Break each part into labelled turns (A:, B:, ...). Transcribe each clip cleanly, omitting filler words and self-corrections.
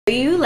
A: you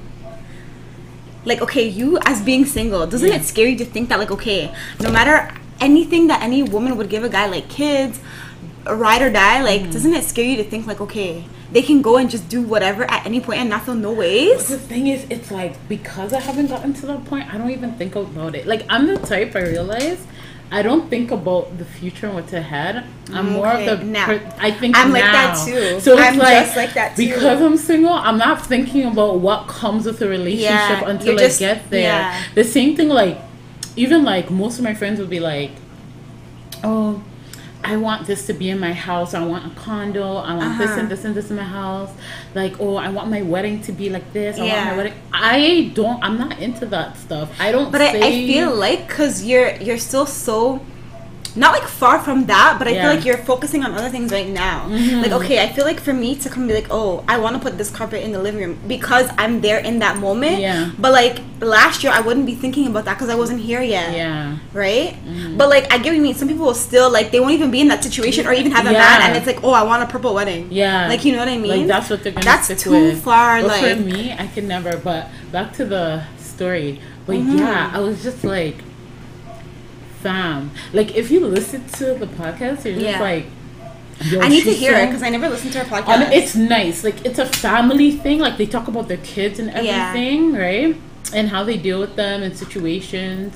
A: like okay, you as being single, doesn't it scare you to think that like okay, no matter anything that any woman would give a guy, like kids, a ride or die, like doesn't it scare you to think like okay, they can go and just do whatever at any point and not feel no ways?
B: The thing is, it's like, because I haven't gotten to that point, I don't even think about it. Like, I'm the type, I realize, I don't think about the future and what's ahead. I'm more of the I think
A: I'm
B: now.
A: like that too.
B: So it's
A: I'm
B: like,
A: just like that too.
B: Because I'm single, I'm not thinking about what comes with a relationship until I get there.
A: Yeah.
B: The same thing, like, even like most of my friends would be like, oh, I want this to be in my house. I want a condo. I want this and this and this in my house. Like, oh, I want my wedding to be like this. I want my wedding. I'm not into that stuff. I don't.
A: But I feel like because you're still so. Not like far from that, but I feel like you're focusing on other things right now. Like, okay, I feel like for me to come be like, oh, I want to put this carpet in the living room because I'm there in that moment.
B: Yeah.
A: But like last year, I wouldn't be thinking about that because I wasn't here yet.
B: Yeah.
A: Right? But like, I get what you mean. Some people will still like, they won't even be in that situation or even have a man, and it's like, oh, I want a purple wedding.
B: Yeah.
A: Like, you know what I mean?
B: Like, that's what they're going to stick with.
A: That's too far.
B: But
A: like,
B: for me, I can never. But back to the story. But yeah, I was just like, fam, like if you listen to the podcast, you're just like, yo,
A: I need to hear it because I never listened to her podcast.
B: And it's nice, like it's a family thing. Like they talk about their kids and everything, right? And how they deal with them in situations.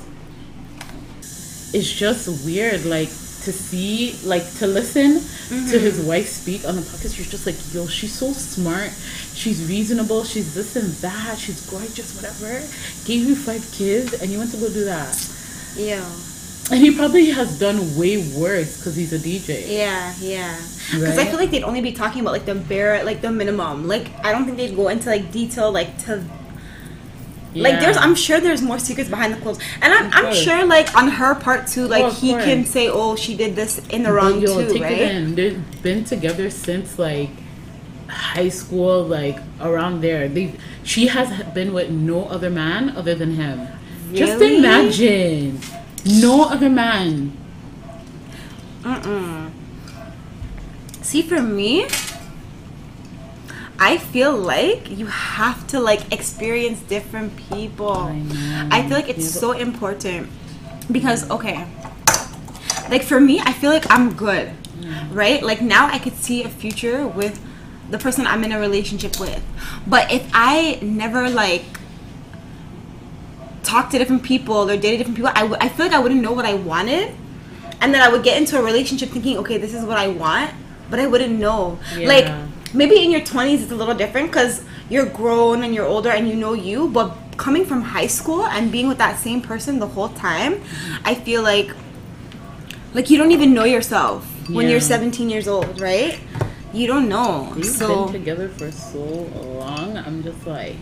B: It's just weird, like to see, like to listen to his wife speak on the podcast. You're just like, yo, she's so smart. She's reasonable. She's this and that. She's gorgeous, whatever. Gave you 5 kids and you went to go do that.
A: Yeah.
B: And he probably has done way worse because he's a DJ.
A: Yeah. Because I feel like they'd only be talking about like the bare, like the minimum. Like I don't think they'd go into like detail, like to. Like I'm sure there's more secrets behind the clothes, and I'm sure like on her part too, like he can say, oh, she did this in the wrong too,
B: take
A: right?
B: It in. They've been together since like high school, like around there. She has been with no other man other than him. Really? Just imagine. No other man.
A: See, for me, I feel like you have to like experience different people. I feel like it's so important because okay, like for me, I feel like I'm good, right? Like now I could see a future with the person I'm in a relationship with, but if I never like talk to different people or dated different people, I feel like I wouldn't know what I wanted, and then I would get into a relationship thinking, okay, this is what I want, but I wouldn't know. Like maybe in your 20s it's a little different because you're grown and you're older and you know you, but coming from high school and being with that same person the whole time, I feel like you don't even know yourself when you're 17 years old, right? You don't know.
B: We've been together for so long. I'm just like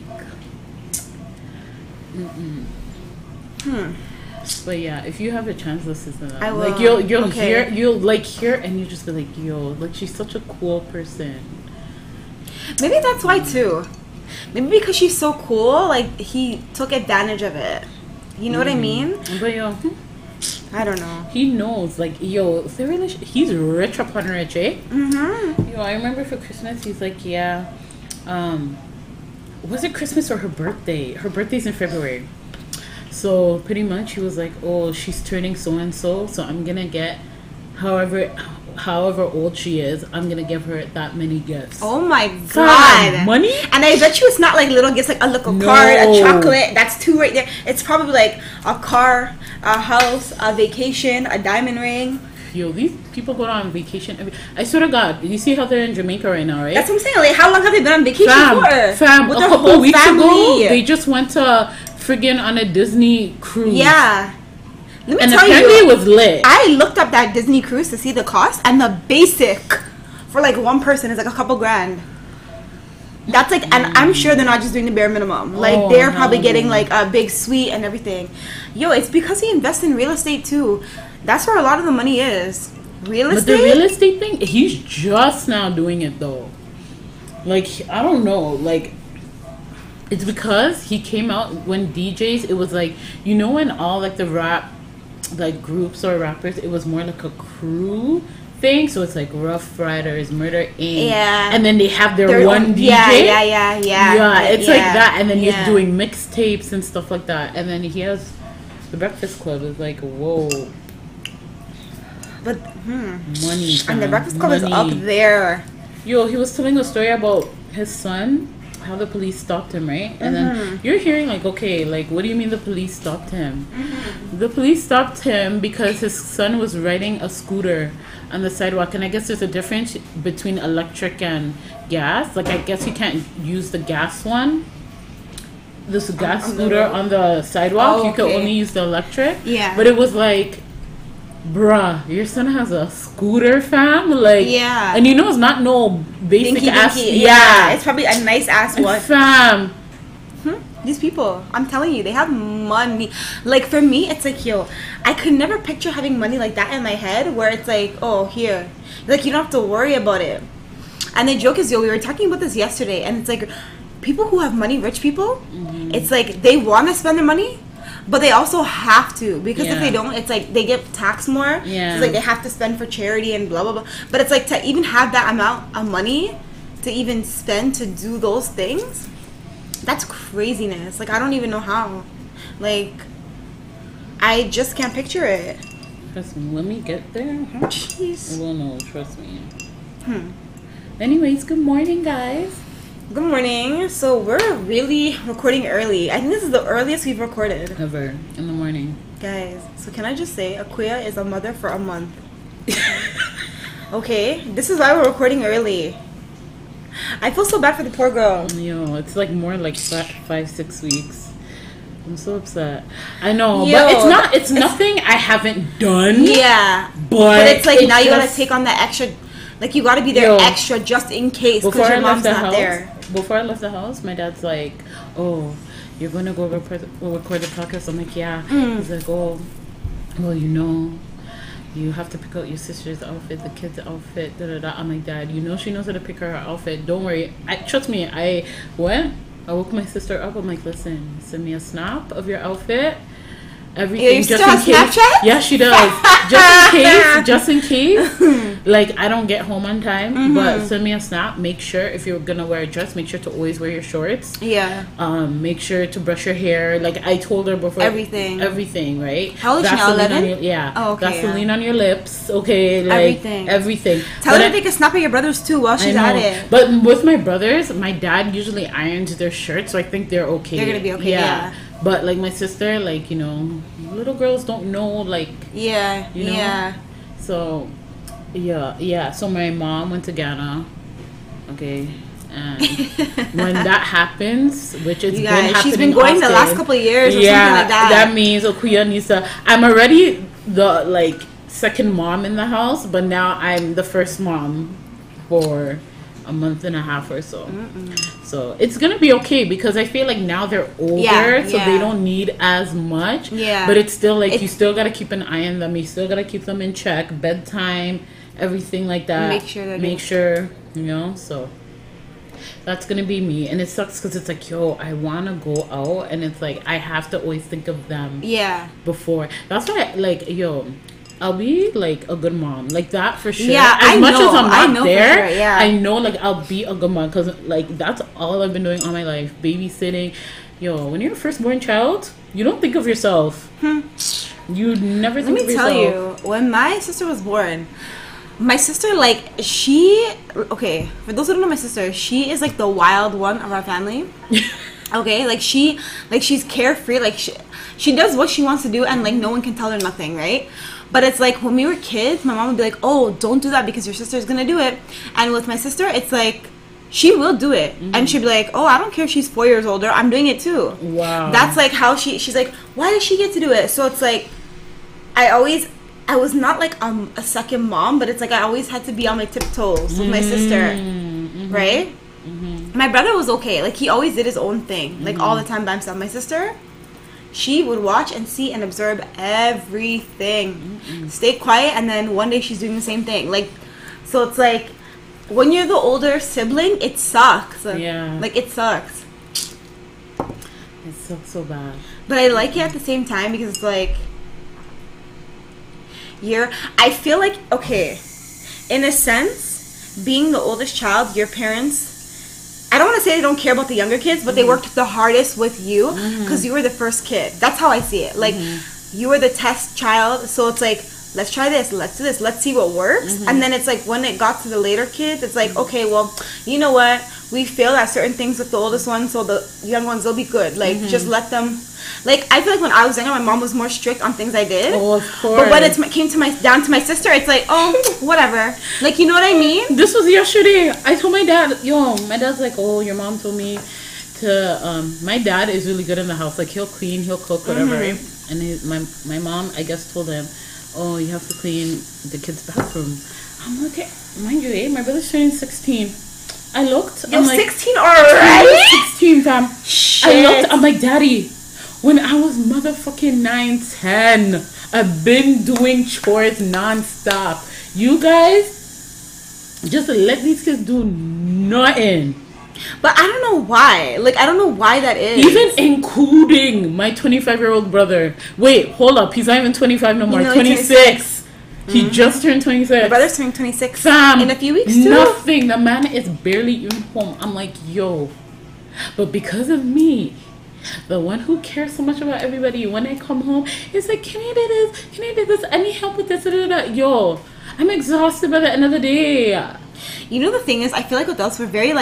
B: But yeah, if you have a chance, listen to that.
A: I will.
B: Like you'll hear and you just be like, yo, like she's such a cool person.
A: Maybe that's why too. Maybe because she's so cool, like he took advantage of it. You know what I mean?
B: But yo,
A: I don't know.
B: He knows, like, yo, he's rich upon rich, eh? Yo, I remember for Christmas, he's like, yeah, was it Christmas or her birthday? Her birthday's in February. So pretty much he was like, oh, she's turning so and so I'm gonna get however old she is, I'm gonna give her that many gifts.
A: Oh my god.
B: Money?
A: And I bet you it's not like little gifts, like a little card, a chocolate. That's 2 right there. It's probably like a car, a house, a vacation, a diamond ring.
B: Yo, these people go on vacation I swear to God, you see how they're in Jamaica right now, right?
A: That's what I'm saying. Like, how long have they been on vacation for?
B: Fam,
A: with
B: a
A: their
B: couple
A: whole
B: weeks
A: family.
B: ago, they just went to friggin' on a Disney cruise.
A: Yeah. Let me
B: and
A: tell
B: apparently
A: you,
B: it was lit.
A: I looked up that Disney cruise to see the cost, and the basic for like one person is like a couple grand. That's like, and I'm sure they're not just doing the bare minimum. Like they're probably getting like a big suite and everything. Yo, it's because he invests in real estate too. That's where a lot of the money is. Real estate.
B: But the real estate thing, he's just now doing it though. Like, I don't know, like. It's because he came out when DJs, it was like, you know, when all like the rap like groups or rappers, it was more like a crew thing. So it's like Rough Riders, Murder Inc.
A: Yeah.
B: And then they have their one DJ.
A: Yeah.
B: It's like that. And then he's doing mixtapes and stuff like that. And then he has the Breakfast Club. It's like, whoa.
A: But
B: money.
A: And the Breakfast Club is up there.
B: Yo, he was telling a story about his son, how the police stopped him, right? And then you're hearing like, okay, like, what do you mean the police stopped him? The police stopped him because his son was riding a scooter on the sidewalk, and I guess there's a difference between electric and gas. Like, I guess you can't use the gas one. This gas scooter on the sidewalk, you can only use the electric.
A: Yeah.
B: But it was like, bruh, your son has a scooter, fam? Like,
A: yeah.
B: And you know it's not no basic ass.
A: Yeah. It's probably a nice ass one.
B: Fam.
A: These people, I'm telling you, they have money. Like, for me, it's like, yo, I could never picture having money like that in my head where it's like, oh, here. Like, you don't have to worry about it. And the joke is, yo, we were talking about this yesterday, and it's like, people who have money, rich people, it's like, they want to spend their money, but they also have to, because if they don't, it's like they get taxed more.
B: Yeah.
A: It's like they have to spend for charity and blah blah blah. But it's like to even have that amount of money to even spend to do those things, that's craziness. Like, I don't even know how. Like, I just can't picture it.
B: Trust me, let me get there.
A: Jeez.
B: Well, no, trust me. Anyways, good morning, guys.
A: Good morning. So we're really recording early. I think this is the earliest we've recorded
B: ever in the morning,
A: guys. So can I just say, Akuya is a mother for a month. Okay, this is why we're recording early. I feel so bad for the poor girl.
B: Yo, it's like more like 5-6 weeks. I'm so upset. I know,
A: Yo,
B: but it's nothing I haven't done.
A: Yeah,
B: but
A: it's like now you gotta take on the extra. Like, you gotta be there extra just in case because your mom's not there.
B: Before I left the house, my dad's like, "Oh, you're gonna go record the podcast." I'm like, "Yeah." He's like, "Oh, well, you know, you have to pick out your sister's outfit, the kid's outfit, da da da." I'm like, "Dad, you know she knows how to pick her outfit. Don't worry. Trust me." I woke my sister up. I'm like, "Listen, send me a snap of your outfit. Everything, just in case."
A: Snapchat?
B: Yeah, she does. just in case, like, I don't get home on time, but send me a snap. Make sure, if you're gonna wear a dress, make sure to always wear your shorts.
A: Yeah.
B: Make sure to brush your hair. Like, I told her before. Everything, right?
A: How old is she now? 11?
B: Yeah.
A: Oh, okay.
B: Vaseline on your lips. Okay. Like, everything.
A: Tell her to take a snap of your brothers too while she's at it.
B: But with my brothers, my dad usually irons their shirts, so I think they're okay.
A: They're gonna be okay. Yeah.
B: But, like, my sister, like, you know, little girls don't know, like...
A: Yeah,
B: you know?
A: yeah.
B: So, yeah. So, my mom went to Ghana, okay? And when that happens, which it's been happening
A: she's been going
B: often,
A: the last couple of years or something like that.
B: That means Okuya needs to... I'm already the, like, second mom in the house, but now I'm the first mom for a month and a half or so. So it's gonna be okay because I feel like now they're older, so they don't need as much. Yeah. But it's still like you still gotta keep an eye on them. You still gotta keep them in check, bedtime, everything like that. Make sure, you know. So that's gonna be me, and it sucks because it's like, yo, I wanna go out, and it's like I have to always think of them. Yeah. Before that's why, like, yo, I'll be like a good mom, like that for sure. Yeah, as much as I'm not there, sure, I know like I'll be a good mom because like that's all I've been doing all my life, babysitting. Yo, when you're a firstborn child, you don't think of yourself. You never think of yourself. Let me tell
A: you, when my sister was born, my sister, like, okay, for those who don't know my sister, she is like the wild one of our family. Okay, like she's carefree, like she does what she wants to do, and like no one can tell her nothing, right? But it's like when we were kids, my mom would be like, "Oh, don't do that because your sister's gonna do it." And with my sister, it's like she will do it, and she'd be like, "Oh, I don't care if she's 4 years older. I'm doing it too." Wow. That's like how she's like, "Why does she get to do it?" So it's like I was not like a second mom, but it's like I always had to be on my tiptoes with my sister, right? My brother was okay. Like, he always did his own thing, like all the time by himself. My sister, she would watch and see and observe everything. Stay quiet, and then one day she's doing the same thing. Like, so it's like when you're the older sibling, it sucks. Yeah. Like, it sucks.
B: It sucks so bad.
A: But I like it at the same time because it's like I feel like, okay, in a sense, being the oldest child, your parents, I don't want to say they don't care about the younger kids, but they worked the hardest with you because you were the first kid. That's how I see it. Like, you were the test child, so it's like, let's try this, let's do this, let's see what works. And then it's like, when it got to the later kids, it's like, okay, well, you know what? We failed at certain things with the oldest one, so the young ones, they'll be good. Like, just let them. Like, I feel like when I was younger, my mom was more strict on things I did.
B: Oh, of course.
A: But when it came to down to my sister, it's like, oh, whatever. Like, you know what I mean?
B: This was yesterday. I told my dad, my dad's like, oh, your mom told me to, my dad is really good in the house. Like, he'll clean, he'll cook, whatever, right? And my mom, I guess, told him, oh, you have to clean the kids' bathroom. I'm like, mind you, my brother's turning 16. I looked.
A: You're
B: I'm like,
A: 16 already?
B: 16, fam.
A: Shit.
B: I looked. I'm like, Daddy, when I was motherfucking 9, 10, I've been doing chores nonstop. You guys just let these kids do nothing.
A: But I don't know why. Like, I don't know why that is.
B: Even including my 25-year-old brother. Wait, hold up. He's not even 25 no more. 26. He just turned 26.
A: My brother's turning 26
B: Fam,
A: in a few weeks too.
B: Nothing. The man is barely even home. I'm like, yo. But because of me, the one who cares so much about everybody, when I come home, it's like, can you do this? Can you do this? I need help with this. Yo, I'm exhausted by the end of the day.
A: You know, the thing is, I feel like with us, we're very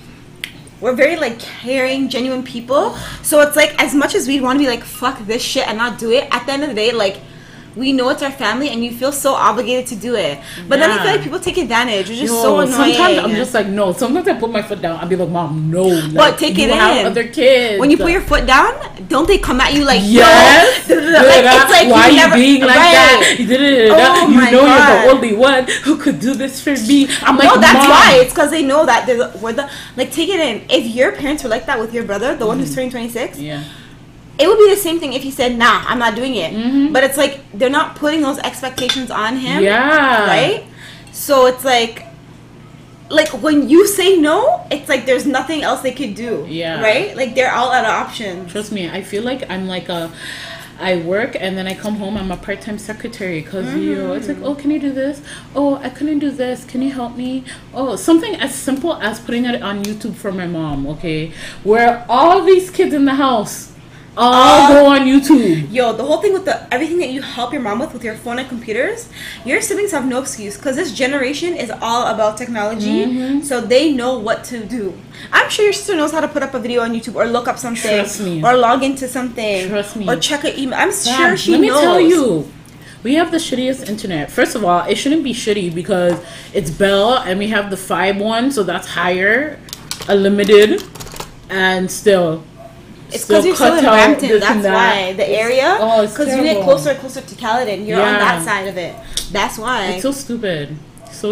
A: caring, genuine people. So it's like, as much as we want to be like, fuck this shit and not do it, at the end of the day, like, we know it's our family and you feel so obligated to do it. But then I feel like people take advantage, which is so annoying.
B: Sometimes I'm just like, no. Sometimes I put my foot down. I'll be like, Mom, no. Like,
A: but take it in.
B: Have other kids.
A: When you put your foot down, don't they come at you like,
B: yes?
A: Like, it's like,
B: why are you being like that?
A: Oh,
B: you know God. You're the only one who could do this for me. I'm like,
A: no, that's
B: Mom.
A: why. It's because they know that we're the, like, take it in. If your parents were like that with your brother, the one who's turning 26, it would be the same thing if he said, nah, I'm not doing it. But it's like, they're not putting those expectations on him.
B: Yeah.
A: Right? So it's like when you say no, it's like there's nothing else they could do.
B: Yeah.
A: Right? Like, they're all out of options.
B: Trust me, I feel like I'm like I work and then I come home, I'm a part-time secretary because it's like, oh, can you do this? Oh, I couldn't do this. Can you help me? Oh, something as simple as putting it on YouTube for my mom, okay? Where all these kids in the house all go on YouTube.
A: Yo, the whole thing with everything that you help your mom with your phone and computers, your siblings have no excuse because this generation is all about technology, so they know what to do. I'm sure your sister knows how to put up a video on YouTube or look up something.
B: Trust me.
A: Or log into something.
B: Trust me.
A: Or check an email. I'm sure she
B: knows. Let me tell you. We have the shittiest internet. First of all, it shouldn't be shitty because it's Bell and we have the 5 one, so that's higher, unlimited, and still.
A: It's because you're still in Brampton, that's why. The area, because you get closer and closer to Caledon. You're on that side of it. That's why.
B: It's so stupid. So,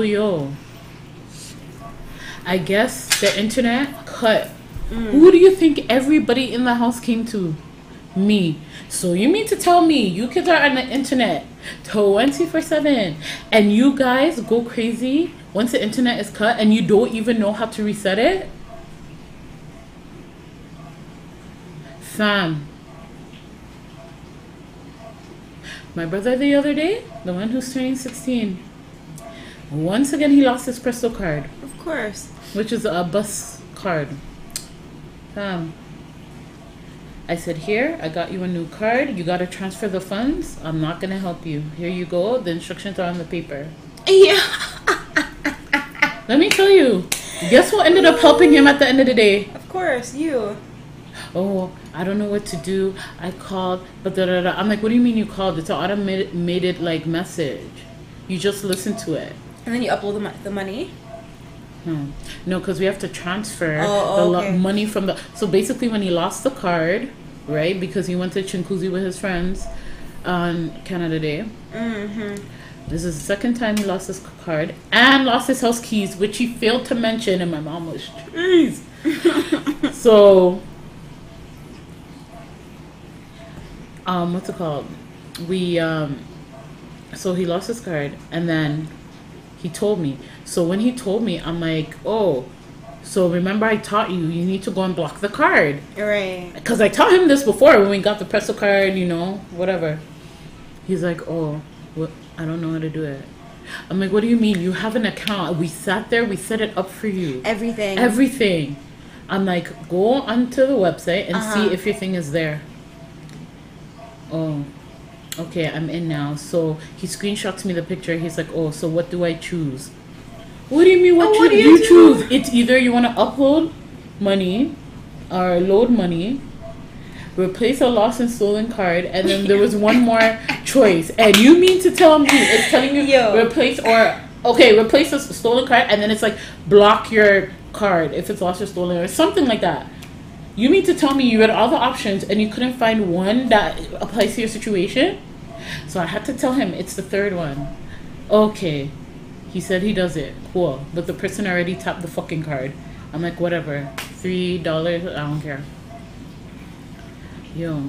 B: I guess the internet cut. Who do you think everybody in the house came to? Me. So you mean to tell me you kids are on the internet 24/7 and you guys go crazy once the internet is cut and you don't even know how to reset it? Fam, my brother the other day, the one who's turning 16, once again he lost his Presto card.
A: Of course.
B: Which is a bus card. Fam, I said, here, I got you a new card. You got to transfer the funds. I'm not going to help you. Here you go. The instructions are on the paper.
A: Yeah.
B: Let me tell you. Guess what ended up helping him at the end of the day?
A: Of course, you.
B: Oh, I don't know what to do. I called, but da-da-da. I'm like, what do you mean you called? It's an automated like message. You just listen to it.
A: And then you upload the money?
B: No, because we have to transfer
A: okay.
B: money from the... So basically when he lost the card, right, because he went to Chinguacousy with his friends on Canada Day. This is the second time he lost his card and lost his house keys, which he failed to mention, and my mom was, jeez. So... what's it called? So he lost his card and then he told me. So when he told me, I'm like, oh, so remember I taught you need to go and block the card.
A: Right.
B: Because I taught him this before when we got the Presto card, whatever. He's like, oh, what? I don't know how to do it. I'm like, what do you mean? You have an account. We sat there. We set it up for you. Everything. I'm like, go onto the website and see if your thing is there. Oh, okay, I'm in now. So he screenshots me the picture. He's like, oh, so what do I choose? What do you mean, what do you choose? It's either you want to upload money or load money, replace a lost and stolen card, and then there was one more choice. And you mean to tell me it's telling you replace a stolen card, and then it's like block your card if it's lost or stolen or something like that. You mean to tell me you read all the options and you couldn't find one that applies to your situation? So I had to tell him it's the third one. Okay. He said he does it. Cool. But the person already tapped the fucking card. I'm like, whatever. $3, I don't care. Yo.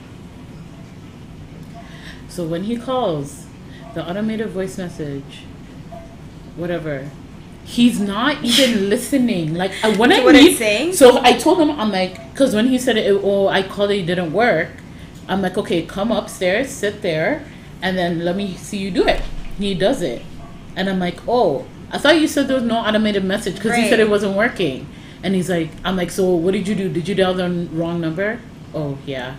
B: So when he calls, the automated voice message, whatever, he's not even listening. Like, when I need, saying? So I told him, I'm like, because when he said I called it didn't work, I'm like, okay, come upstairs, sit there, and then let me see you do it. He does it. And I'm like, oh, I thought you said there was no automated message because he said it wasn't working. And he's like, I'm like, so what did you do? Did you dial the wrong number? Oh, yeah.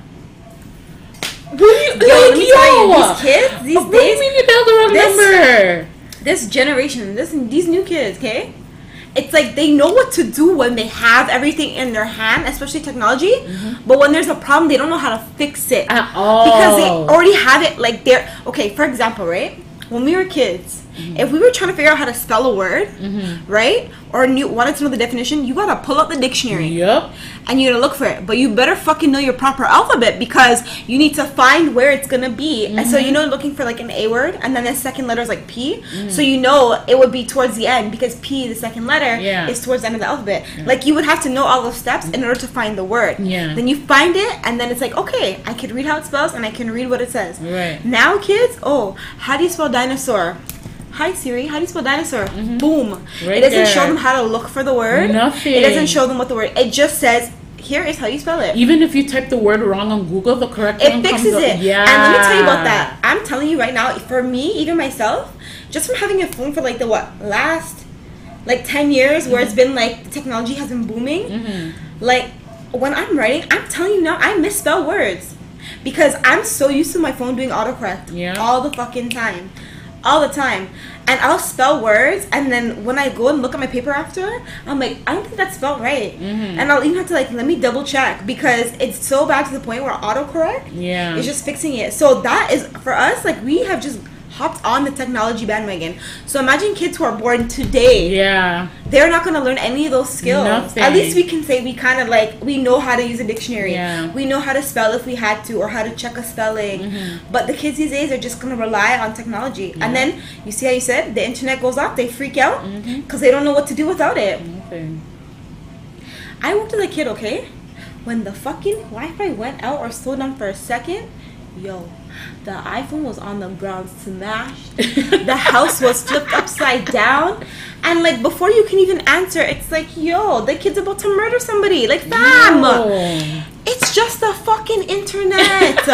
B: What do you,
A: these kids, these days,
B: what do you mean you dialed the wrong number?
A: This generation, these new kids, okay? It's like they know what to do when they have everything in their hand, especially technology. But when there's a problem, they don't know how to fix it.
B: At all.
A: Because they already have it, like, they're... Okay, for example, right? When we were kids, if we were trying to figure out how to spell a word, right? Or wanted to know the definition, you gotta pull up the dictionary.
B: Yep.
A: And you gotta look for it. But you better fucking know your proper alphabet because you need to find where it's gonna be. And so, looking for like an A word and then the second letter is like P. So you know it would be towards the end because P, the second letter, is towards the end of the alphabet. Like you would have to know all those steps in order to find the word. Then you find it and then it's like, okay, I can read how it spells and I can read what it says.
B: Right.
A: Now kids, how do you spell dinosaur? Hi Siri, how do you spell dinosaur? Boom. Right, it doesn't show them how to look for the word.
B: Nothing.
A: It doesn't show them what the word. It just says, here is how you spell it.
B: Even if you type the word wrong on Google, the correct one
A: fixes
B: comes
A: it.
B: Up. Yeah.
A: And let me tell you about that. I'm telling you right now, for me, even myself, just from having a phone for like the last 10 years where it's been like the technology has been booming. Like when I'm writing, I'm telling you now, I misspell words because I'm so used to my phone doing autocorrect all the fucking time. All the time. And I'll spell words and then when I go and look at my paper after, I'm like, I don't think that's spelled right. And I'll even have to let me double check because it's so bad to the point where autocorrect is just fixing it. So that is, for us, like we have just hopped on the technology bandwagon. So imagine kids who are born today.
B: Yeah.
A: They're not going to learn any of those skills.
B: Nothing.
A: At least we can say we kind of we know how to use a dictionary.
B: Yeah.
A: We know how to spell if we had to or how to check a spelling. But the kids these days are just going to rely on technology. And then, you see how you said, the internet goes off, they freak out because they don't know what to do without it.
B: Nothing.
A: I worked as a kid, okay? When the fucking Wi-Fi went out or slowed down for a second, yo, the iPhone was on the ground smashed. The house was flipped upside down. And like before you can even answer, it's like, yo, the kid's about to murder somebody. Like, fam, it's just the fucking internet.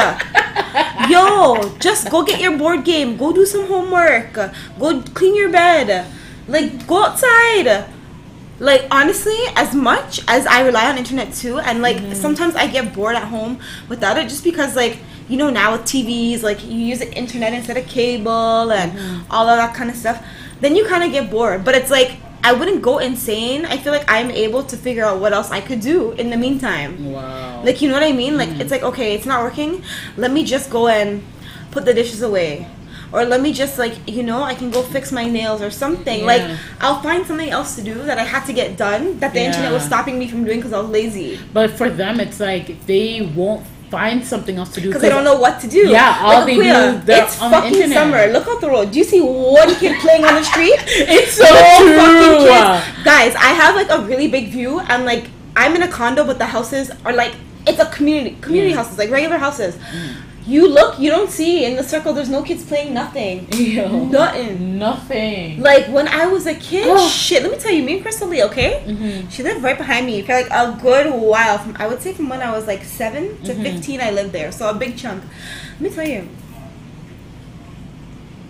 A: Yo, just go get your board game. Go do some homework. Go clean your bed. Like, go outside. Like, honestly, as much as I rely on internet too, and like sometimes I get bored at home without it just because like, you know, now with TVs, like you use the internet instead of cable and all of that kind of stuff, then you kind of get bored. But it's like, I wouldn't go insane. I feel like I'm able to figure out what else I could do in the meantime.
B: Wow.
A: Like, you know what I mean? Like, it's like, okay, it's not working. Let me just go and put the dishes away. Or let me just, like, you know, I can go fix my nails or something. Like, I'll find something else to do that I had to get done that the internet was stopping me from doing because I was lazy.
B: But for them, it's like they won't find something else to do
A: because they don't know what to do.
B: Yeah, all they do
A: it's
B: on
A: fucking
B: the internet.
A: Summer. Look out the road. Do you see one kid playing on the street?
B: It's so true.
A: Fucking kids. Guys, I have like a really big view. I'm in a condo, but the houses are like, it's a community houses, like regular houses. You look, you don't see in the circle, there's no kids playing nothing.
B: Yo,
A: nothing. Like when I was a kid, shit, let me tell you, me and Crystal Lee, okay? She lived right behind me for like a good while. I would say from when I was like 7 to 15, I lived there. So a big chunk. Let me tell you,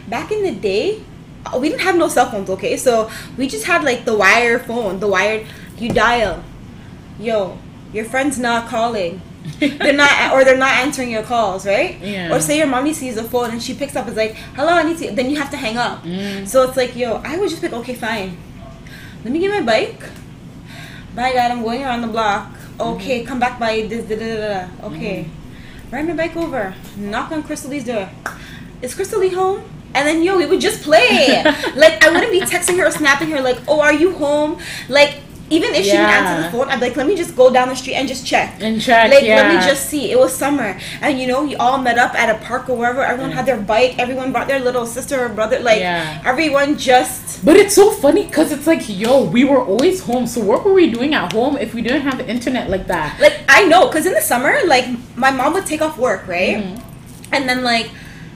A: back in the day, we didn't have no cell phones, okay? So we just had like the wire phone, the wired, you dial. Yo, your friend's not calling. they're not answering your calls, right?
B: Yeah.
A: Or say your mommy sees the phone and she picks up, is like, hello, I need to, then you have to hang up. So it's like, yo, I would just be like, okay, fine, let me get my bike. Bye, Dad, I'm going around the block. Okay, come back by this, da, da, da, da. Okay, ride my bike over, knock on Crystal Lee's door. Is Crystal Lee home? And then, yo, we would just play. Like, I wouldn't be texting her or snapping her like, oh, are you home? Like, even if she didn't answer the phone, I'd be like, let me just go down the street and just check. Like, let me just see. It was summer. And, you know, you all met up at a park or wherever. Everyone had their bike. Everyone brought their little sister or brother. Like, everyone just...
B: But it's so funny because it's like, yo, we were always home. So what were we doing at home if we didn't have the internet like that?
A: Like, I know. Because in the summer, like, my mom would take off work, right? And then, like,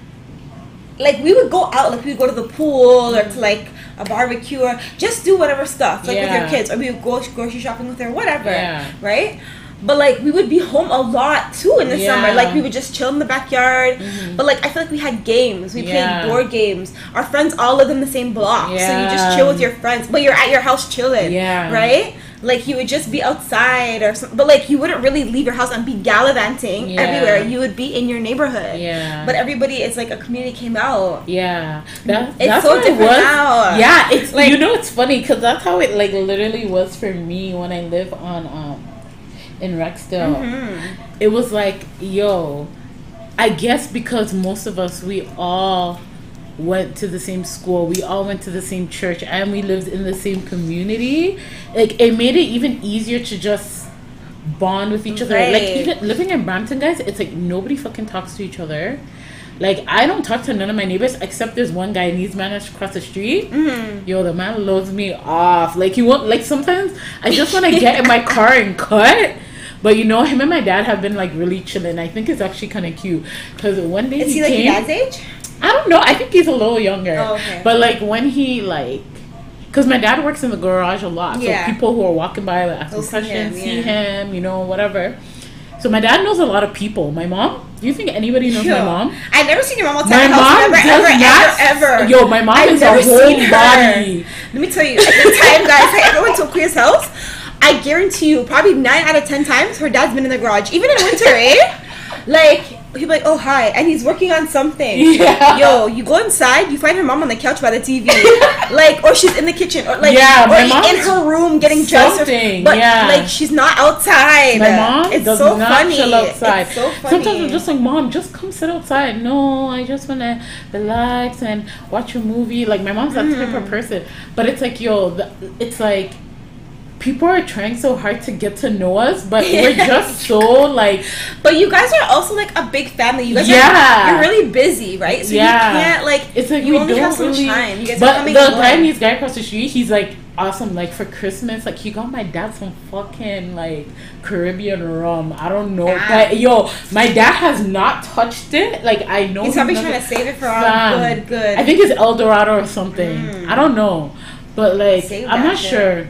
A: we would go out. Like, we would go to the pool or to, like... a barbecue or just do whatever stuff like with your kids, or we would go grocery shopping with her, whatever, right? But like we would be home a lot too in the summer. Like we would just chill in the backyard. But like I feel like we had games. We played board games. Our friends all lived in the same block, so you just chill with your friends. But you're at your house chilling, right? Like you would just be outside or something, but like you wouldn't really leave your house and be gallivanting everywhere. You would be in your neighborhood. But everybody, it's like a community came out.
B: That's
A: so different now.
B: It's like, you know, it's funny because that's how it like literally was for me when I lived on in Rexdale. It was like, yo, I guess because most of us, we all went to the same school, we all went to the same church, and we lived in the same community. Like it made it even easier to just bond with each other. Like even living in Brampton, guys, it's like nobody fucking talks to each other. Like I don't talk to none of my neighbors except there's one guy, and he's managed across the street. Yo, the man loads me off. Like he won't, like sometimes I just want to get in my car and cut. But you know, him and my dad have been like really chilling. I think it's actually kind of cute because one day
A: is he like your dad's age?
B: I don't know. I think he's a little younger.
A: Oh, okay.
B: But like when he like, because my dad works in the garage a lot, so people who are walking by like, asking questions, see him, you know, whatever. So my dad knows a lot of people. My mom. Do you think anybody knows my mom?
A: I've never seen your mom outside
B: my
A: the house.
B: Mom
A: ever.
B: Yo, my mom is a whole body.
A: Let me tell you, at the time, guys, I ever went to Akuya's house, I guarantee you, probably 9 out of 10 times, her dad's been in the garage, even in winter, eh? Like, he'd be like, oh, hi, and he's working on something. Yo, you go inside, you find her mom on the couch by the TV. Like, or she's in the kitchen, or like, or in her room getting dressed. But, like, she's not outside.
B: My mom
A: it's
B: does
A: so
B: not
A: funny.
B: chill outside.
A: It's so funny.
B: Sometimes I'm just like, Mom, just come sit outside. No, I just want to relax and watch a movie. Like, my mom's that type of person. But it's like, yo, it's like, people are trying so hard to get to know us, but we're just so like.
A: But you guys are also like a big family. You guys are, you're really busy, right? So you can't like.
B: It's like
A: you
B: we
A: only
B: don't
A: have some
B: really.
A: time. You guys
B: but the Guyanese guy across the street, he's like awesome. Like for Christmas, like he got my dad some fucking like Caribbean rum. I don't know, but yo, my dad has not touched it. Like I know
A: he's probably trying to save it for our good.
B: I think it's El Dorado or something. I don't know, but like I'm not sure.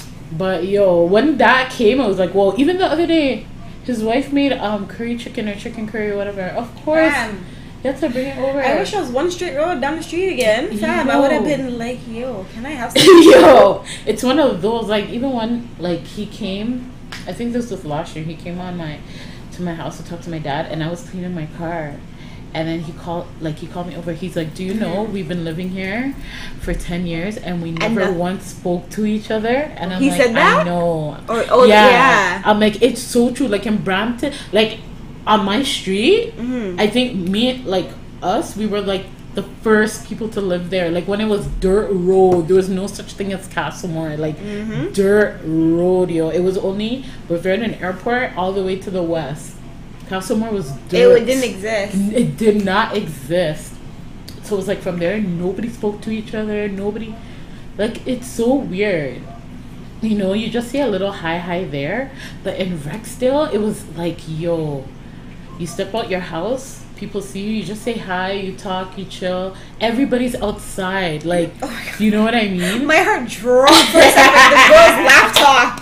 B: But yo, when that came, I was like, well, even the other day, his wife made curry chicken or chicken curry or whatever. Of course, you have to bring it over.
A: I wish I was one straight road down the street again. Fam, I would have been like, yo, can I have some?
B: Yo, it's one of those, like, even when, like, he came, I think this was last year, he came to my house to talk to my dad, and I was cleaning my car. And then he called me over. He's like, do you know we've been living here for 10 years and we never once spoke to each other? And I'm like,
A: said that?
B: I know.
A: Yeah.
B: I'm like, it's so true. Like in Brampton, like on my street, I think us, we were like the first people to live there. Like when it was dirt road, there was no such thing as Castlemore. Like dirt road, yo. It was only Bavarian Airport all the way to the west. Castlemore was dirt.
A: It didn't exist.
B: It did not exist. So it was like from there, nobody spoke to each other. Nobody, like, it's so weird. You know, you just see a little hi there. But in Rexdale, it was like, yo, you step out your house, people see you, you just say hi, you talk, you chill. Everybody's outside. Like, you know what I mean?
A: My heart dropped for a second. The girl's laptop.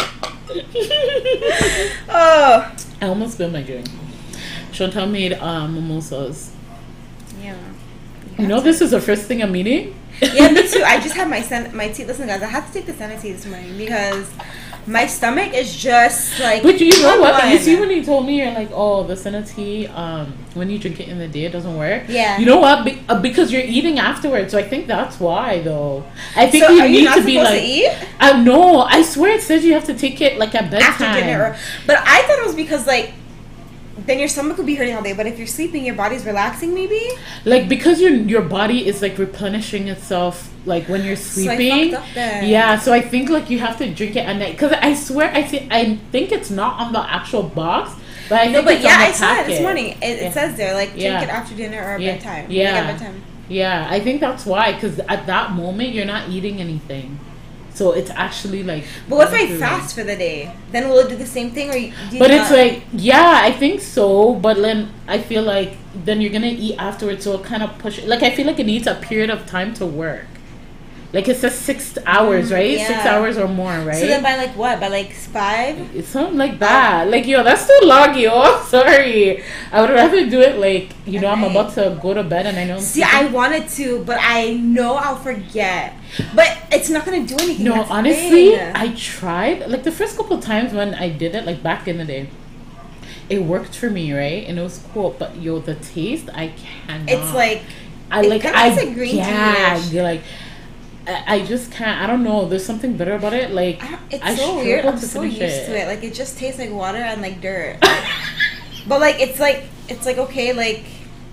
A: Oh.
B: I almost spilled my drink. Chantal made mimosas. You know, this is the first thing I'm eating.
A: Yeah, me too. I just had my tea. Listen, guys, I had to take the Senna tea this morning because my stomach is just like.
B: But you know what? You see, when you told me, you're like, oh, the Senna tea, when you drink it in the day, it doesn't work.
A: Yeah.
B: You know what? Because you're eating afterwards, so I think that's why, though. I think
A: so
B: you
A: are
B: need
A: you not
B: to be like.
A: To eat?
B: No, I swear it says you have to take it like at bedtime.
A: After dinner, but I thought it was because like. Then your stomach will be hurting all day, but if you're sleeping, your body's relaxing, maybe.
B: Like because your body is like replenishing itself, like when you're sleeping.
A: So I fucked up then.
B: Yeah, so I think like you have to drink it at night. Because I swear I think it's not on the actual box, but I think it's on the
A: I saw it this
B: packet.
A: morning. It says there like drink it after dinner or bedtime.
B: Yeah,
A: like at bedtime.
B: Yeah. I think that's why. Because at that moment you're not eating anything. So it's actually like.
A: But what if I fast for the day? Then will it do the same thing, or?
B: But it's like, yeah, I think so. But then I feel like then you're gonna eat afterwards, so it kind of push. Like I feel like it needs a period of time to work. Like it says 6 hours, right?
A: Yeah.
B: 6 hours or more, right?
A: So then by like what? By like 5?
B: It's something like that. Like yo, that's too long, yo. Sorry, I would rather do it like I'm about to go to bed and I know.
A: See, I wanted to, but I know I'll forget. But it's not gonna do anything.
B: No, honestly, I tried. Like the first couple of times when I did it, like back in the day, it worked for me, right? And it was cool. But yo, the taste, I cannot.
A: It's like
B: I
A: green tea.
B: Like I just can't. I don't know. There's something better about it. Like
A: it's so weird. I'm so used to it. Like it just tastes like water and like dirt. But like it's like okay, like.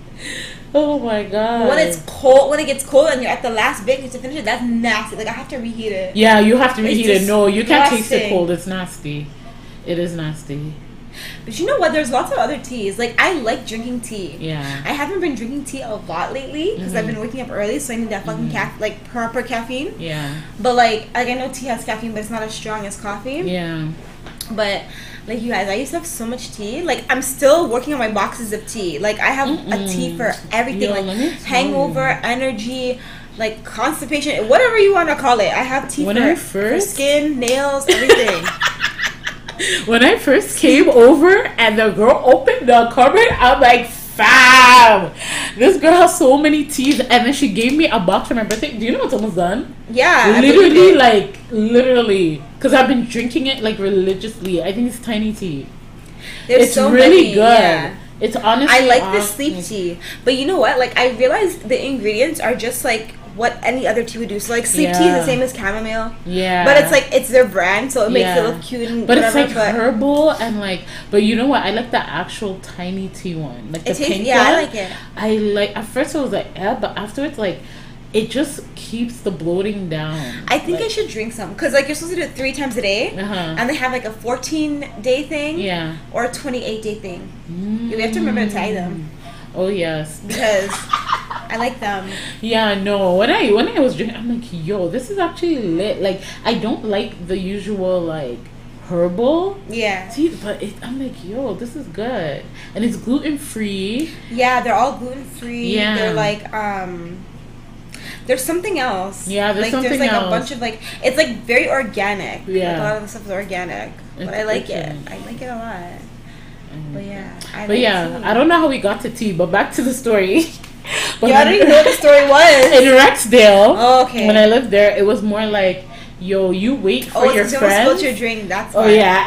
B: Oh my god.
A: When it's cold, when it gets cold and you're at the last bit, you have to finish it. That's nasty. Like I have to reheat it.
B: Yeah, you have to reheat it. No, you can't taste it
A: disgusting.
B: cold. It's nasty. It is nasty.
A: But you know what? There's lots of other teas. Like I like drinking tea.
B: Yeah.
A: I haven't been drinking tea a lot lately because I've been waking up early, so I need that fucking like proper caffeine.
B: Yeah.
A: But like I know tea has caffeine, but it's not as strong as coffee.
B: Yeah.
A: But like you guys, I used to have so much tea. Like I'm still working on my boxes of tea. Like I have a tea for everything.
B: Yo,
A: like hangover, energy, like constipation, whatever you want to call it. I have tea for skin, nails, everything.
B: When I first came over and the girl opened the cupboard, I'm like, fam, this girl has so many teas. And then she gave me a box for my birthday. Do you know what's almost done?
A: Yeah.
B: Literally. Because I've been drinking it like religiously. I think it's tiny tea.
A: It's so
B: really
A: many,
B: good.
A: Yeah.
B: It's honestly
A: I like the sleep tea. But you know what? Like I realized the ingredients are just like what any other tea would do. So like sleep tea is the same as chamomile.
B: Yeah.
A: But it's like it's their brand, so it makes it look cute and
B: whatever. It's like herbal and like. But you know what? I like the actual tiny tea one, like the pink one.
A: I like it.
B: I like. At first I was like, but afterwards like. It just keeps the bloating down.
A: I think I should drink some because like you're supposed to do it 3 times a day, and they have like a 14-day thing, or a 28-day thing. You have to remember to tie them.
B: Oh yes,
A: because I like them.
B: Yeah, no. When I was drinking, I'm like, yo, this is actually lit. Like I don't like the usual like herbal tea, but I'm like, yo, this is good, and it's gluten free.
A: Yeah, they're all gluten free. Yeah, they're like there's something else.
B: Yeah, there's something
A: like
B: else.
A: A bunch of like it's like very organic.
B: Yeah,
A: like, a lot of the stuff is organic, but I like it. I like it a lot. But yeah, tea.
B: I don't know how we got to tea, but back to the story.
A: But I didn't know what the story was.
B: In Rexdale,
A: okay.
B: When I lived there, it was more like, yo, you wait for your friends. Oh,
A: spilled your drink. That's why.
B: Oh yeah.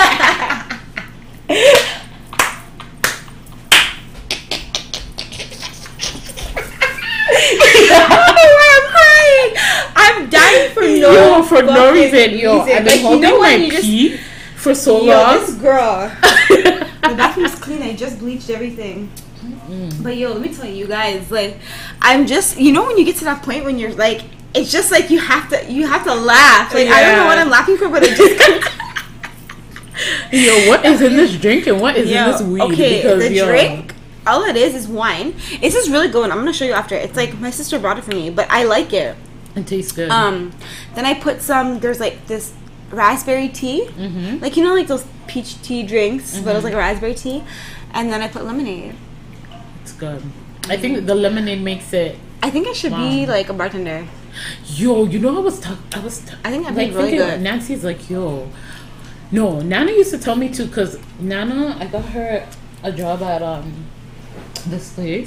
A: I'm dying for
B: no reason. Yo, I've been holding my pee for so long.
A: This girl. The bathroom's clean. I just bleached everything. But yo, let me tell you guys, like, I'm just, when you get to that point when you're like, it's just like you have to laugh. Like I don't know what I'm laughing for, but it just.
B: Yo, what is in this drink and what is in this weed?
A: Okay, because, the drink. All it is wine. It's just really good. I'm gonna show you after. It's like my sister brought it for me, but I like it.
B: It tastes good.
A: Then I put some. There's like this raspberry tea, like like those peach tea drinks, but it was like a raspberry tea, and then I put lemonade.
B: It's good. I think the lemonade makes it.
A: I think I should be like a bartender.
B: Yo, I think
A: I'd be really good.
B: Nancy's like, yo. No, Nana used to tell me too, because Nana, I got her a job at this place,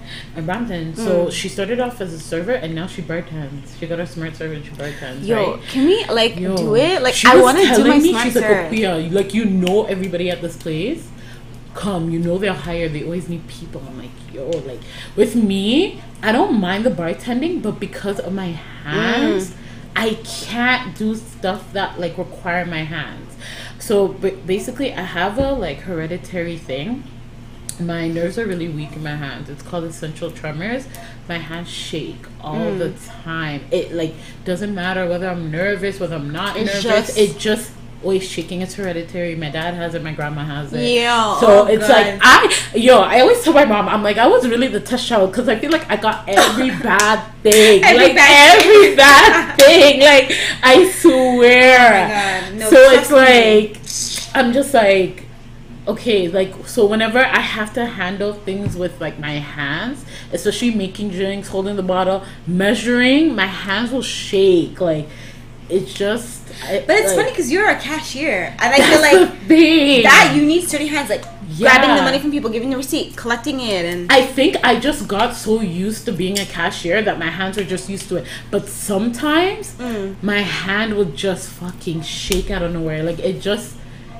B: in Brampton. So she started off as a server, and now she bartends. She got a smart server and she bartends.
A: Yo,
B: right?
A: can we do it? Like, I want to do my smart
B: she's
A: serve.
B: like, Okuya, like, you know everybody at this place. Come, you know they'll hire. They always need people. I'm like, yo, like with me, I don't mind the bartending, but because of my hands, I can't do stuff that like require my hands. So basically, I have a like hereditary thing. My nerves are really weak in my hands. It's called essential tremors. My hands shake all the time. It like doesn't matter whether I'm nervous, whether I'm not nervous. It just always shaking. It's hereditary. My dad has it. My grandma has it.
A: Yeah.
B: So it's like I always tell my mom, I'm like, I was really the test child because I feel like I got every bad thing. every bad thing. Like I swear. Oh my God. No, so it's like I'm just like, okay, like, so whenever I have to handle things with like my hands, especially making drinks, holding the bottle, measuring, my hands will shake. Like it's just
A: but it's like, funny because you're a cashier and I feel like that you need sturdy hands, like grabbing the money from people, giving the receipt, collecting it. And
B: I think I just got so used to being a cashier that my hands are just used to it. But sometimes my hand will just fucking shake out of nowhere. Like it just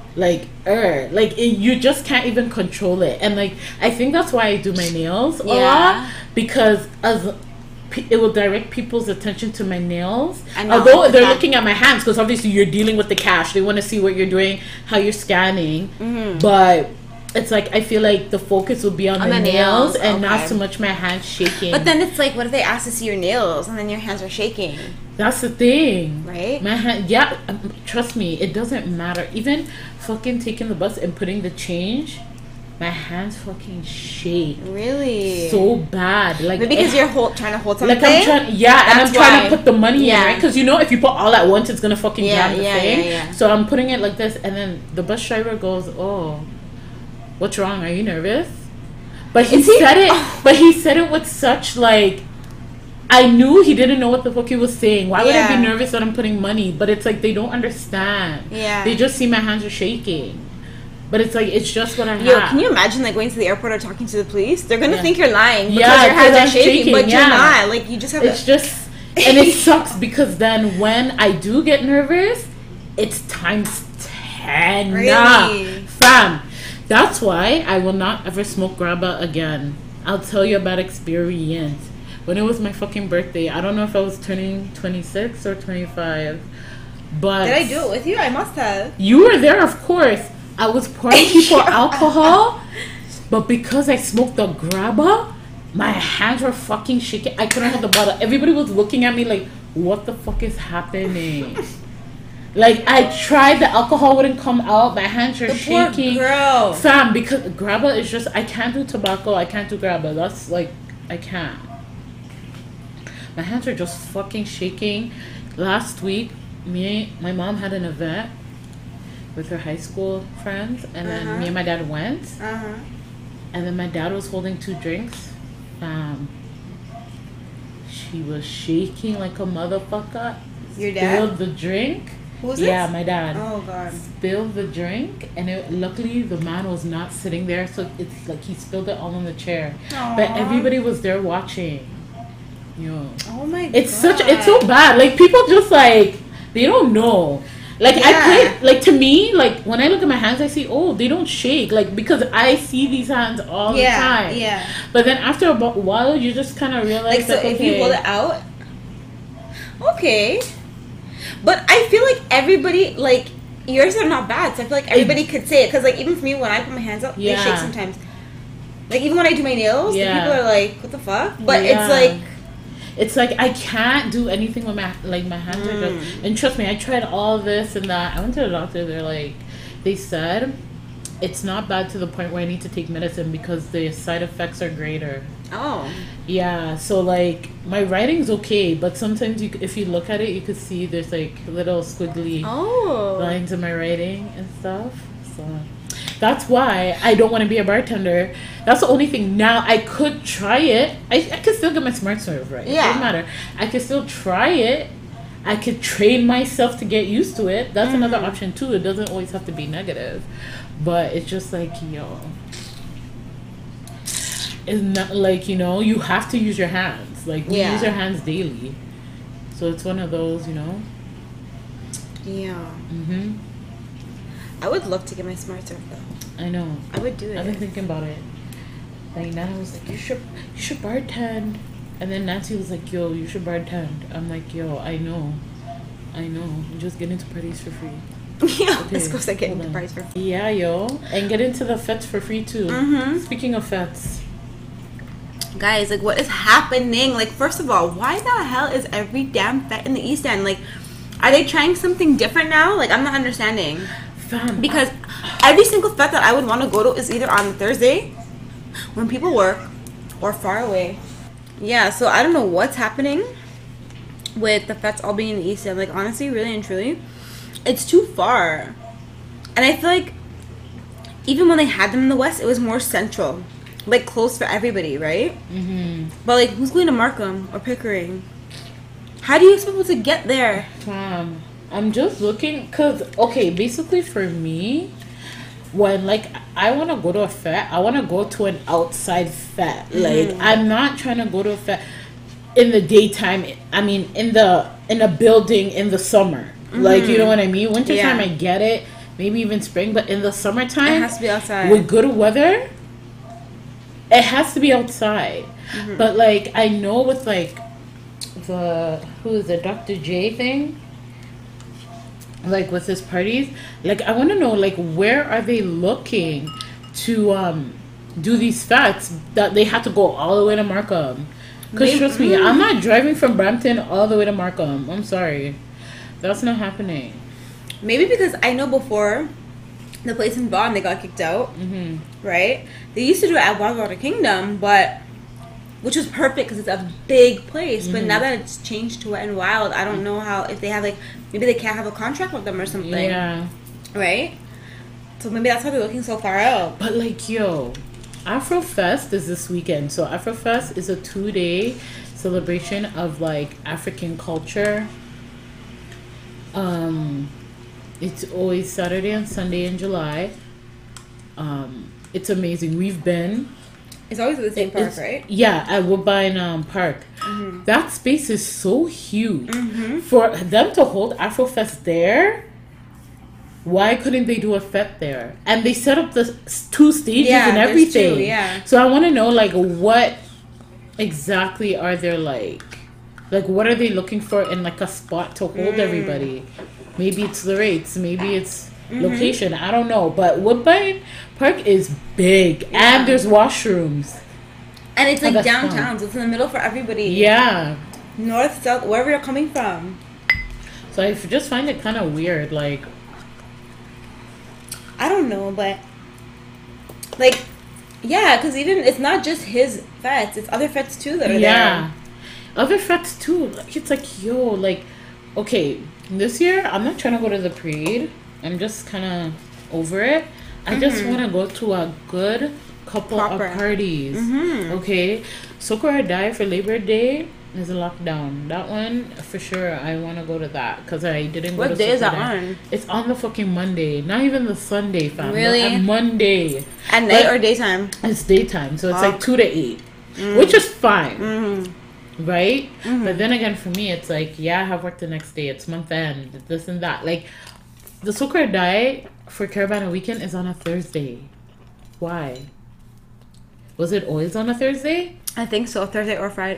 B: you just can't even control it. And like I think that's why I do my nails a lot, because it will direct people's attention to my nails, although they're looking at my hands because obviously you're dealing with the cash. They want to see what you're doing, how you're scanning, but it's like I feel like the focus will be on the nails and not so much my hands shaking.
A: But then it's like, what if they ask to see your nails and then your hands are shaking?
B: That's the thing,
A: right?
B: My hand, trust me, it doesn't matter. Even fucking taking the bus and putting the change, my hands fucking shake.
A: Really?
B: So bad. Like
A: maybe because you're trying to hold something.
B: Like I'm trying to put the money in, right? Because you know if you put all at once, it's gonna fucking jam the thing. Yeah. So I'm putting it like this, and then the bus driver goes, "Oh, what's wrong? Are you nervous?" But he said it. But he said it with such like, I knew he didn't know what the fuck he was saying. Why would I be nervous that I'm putting money? But it's like they don't understand. Yeah. They just see my hands are shaking. But it's like, it's just what I have.
A: Yo, can you imagine like going to the airport or talking to the police? They're gonna think you're lying because your hands are shaking, but you're not. Like you just have.
B: It's just, and it sucks because then when I do get nervous, it's times 10.
A: Really?
B: Fam. That's why I will not ever smoke grabba again. I'll tell you about experience. When it was my fucking birthday, I don't know if I was turning 26 or 25, but
A: did I do it with you? I must have.
B: You were there, of course. I was pouring people alcohol, but because I smoked the grabba, my hands were fucking shaking. I couldn't hold the bottle. Everybody was looking at me like, what the fuck is happening? Like, I tried, the alcohol wouldn't come out. My hands are shaking.
A: Poor girl.
B: Fam, because grabba is just, I can't do tobacco. I can't do grabba. That's like, I can't. My hands are just fucking shaking. Last week, my mom had an event with her high school friends, and then me and my dad went, and then my dad was holding 2 drinks. She was shaking like a motherfucker.
A: Your dad?
B: Spilled the drink.
A: Who was this?
B: Yeah, my dad.
A: Oh God.
B: Spilled the drink, and luckily the man was not sitting there, so it's like he spilled it all on the chair. Aww. But everybody was there watching. Yo.
A: Oh my God.
B: It's so bad. Like people just like, they don't know. Like I play, like to me, like when I look at my hands, I see, oh, they don't shake, like because I see these hands all the time. Yeah. But then after a while, you just kind of realize,
A: like, so if you hold it out, okay. But I feel like everybody, like yours are not bad, so I feel like everybody could say it, because like even for me, when I put my hands up, they shake sometimes. Like even when I do my nails, the people are like, what the fuck? But
B: it's like I can't do anything with my hands are just, and trust me, I tried all this and that. I went to the doctor. They said it's not bad to the point where I need to take medicine because the side effects are greater.
A: Oh.
B: Yeah. So like my writing's okay, but sometimes if you look at it, you could see there's like little squiggly lines in my writing and stuff. So that's why I don't want to be a bartender. That's the only thing. Now I could try it. I could still get my smart serve, right? Yeah. It doesn't matter. I could still try it. I could train myself to get used to it. That's another option too. It doesn't always have to be negative. But it's just like, yo. is not like, you know, you have to use your hands. Like, we use our hands daily. So it's one of those, you know.
A: Yeah. I would love to get my smart surf though.
B: I know.
A: I would do it.
B: I've been thinking about it. Like, Nana was like, you should bartend. And then Nancy was like, yo, you should bartend. I'm like, yo, I know. Just get into parties for free.
A: Yeah, okay, let's go start getting into parties for free.
B: Yeah, yo. And get into the fets for free too. Speaking of fets.
A: Guys, like, what is happening? Like, first of all, why the hell is every damn fet in the East End? Like, are they trying something different now? Like, I'm not understanding. Because every single fet that I would want to go to is either on Thursday when people work or far away. Yeah, so I don't know what's happening with the fets all being in the East End. Like, honestly, really and truly, it's too far. And I feel like even when they had them in the West, it was more central. Like, close for everybody, right? But, like, who's going to Markham or Pickering? How do you expect people to get there?
B: I'm just looking, because, okay, basically for me, when, like, I want to go to a fet, I want to go to an outside fet. Like, I'm not trying to go to a fet in the daytime. I mean, in a building in the summer. Like, you know what I mean? Wintertime, I get it. Maybe even spring. But in the summertime,
A: it has to be outside.
B: With good weather, it has to be outside. But, like, I know with, like, the Dr. J thing, like, with his parties, like, I want to know, like, where are they looking to do these fets that they have to go all the way to Markham? Because trust me, I'm not driving from Brampton all the way to Markham. I'm sorry, that's not happening.
A: Maybe because I know before the place in Vaughan, they got kicked out, right? They used to do it at Wildwater Kingdom, but which was perfect because it's a big place. But now that it's changed to Wet and Wild, I don't know how, if they have, like, maybe they can't have a contract with them or something.
B: Yeah.
A: Right? So maybe that's why they're looking so far out.
B: But, like, yo, Afrofest is this weekend. So Afrofest is a 2-day celebration of, like, African culture. It's always Saturday and Sunday in July. It's amazing. We've been.
A: It's always at the same park, right?
B: Yeah, at Woodbine Park. That space is so huge. For them to hold Afrofest there, why couldn't they do a fet there? And they set up the 2 stages and everything.
A: 2,
B: So I want to know, like, what exactly are there, like, what are they looking for in, like, a spot to hold everybody? Maybe it's the rates. Maybe it's location. I don't know. But Woodbine Park is big. And there's washrooms.
A: And it's, like, downtown. So it's in the middle for everybody.
B: Yeah.
A: North, south, wherever you're coming from.
B: So I just find it kind of weird. Like,
A: I don't know, but, like, yeah, because even it's not just his fets. It's other fets, too, that are there.
B: Other fets, too. Like, it's like, yo, like, okay, this year, I'm not trying to go to the parade. I'm just kind of over it. I just want to go to a good couple of parties. Okay? Socorro Die for Labor Day is a lockdown. That one, for sure, I want to go to that. Because I didn't go to
A: What day is that on?
B: It's on the fucking Monday. Not even the Sunday, fam.
A: Really?
B: At Monday.
A: At night or daytime?
B: It's daytime. So it's like 2 to 8. Which is fine. Right? But then again, for me, it's like, yeah, I have work the next day. It's month end. This and that. Like, the Socorro Die for Caravana Weekend is on a Thursday. Why? Was it always on a Thursday?
A: I think so. Thursday or Friday.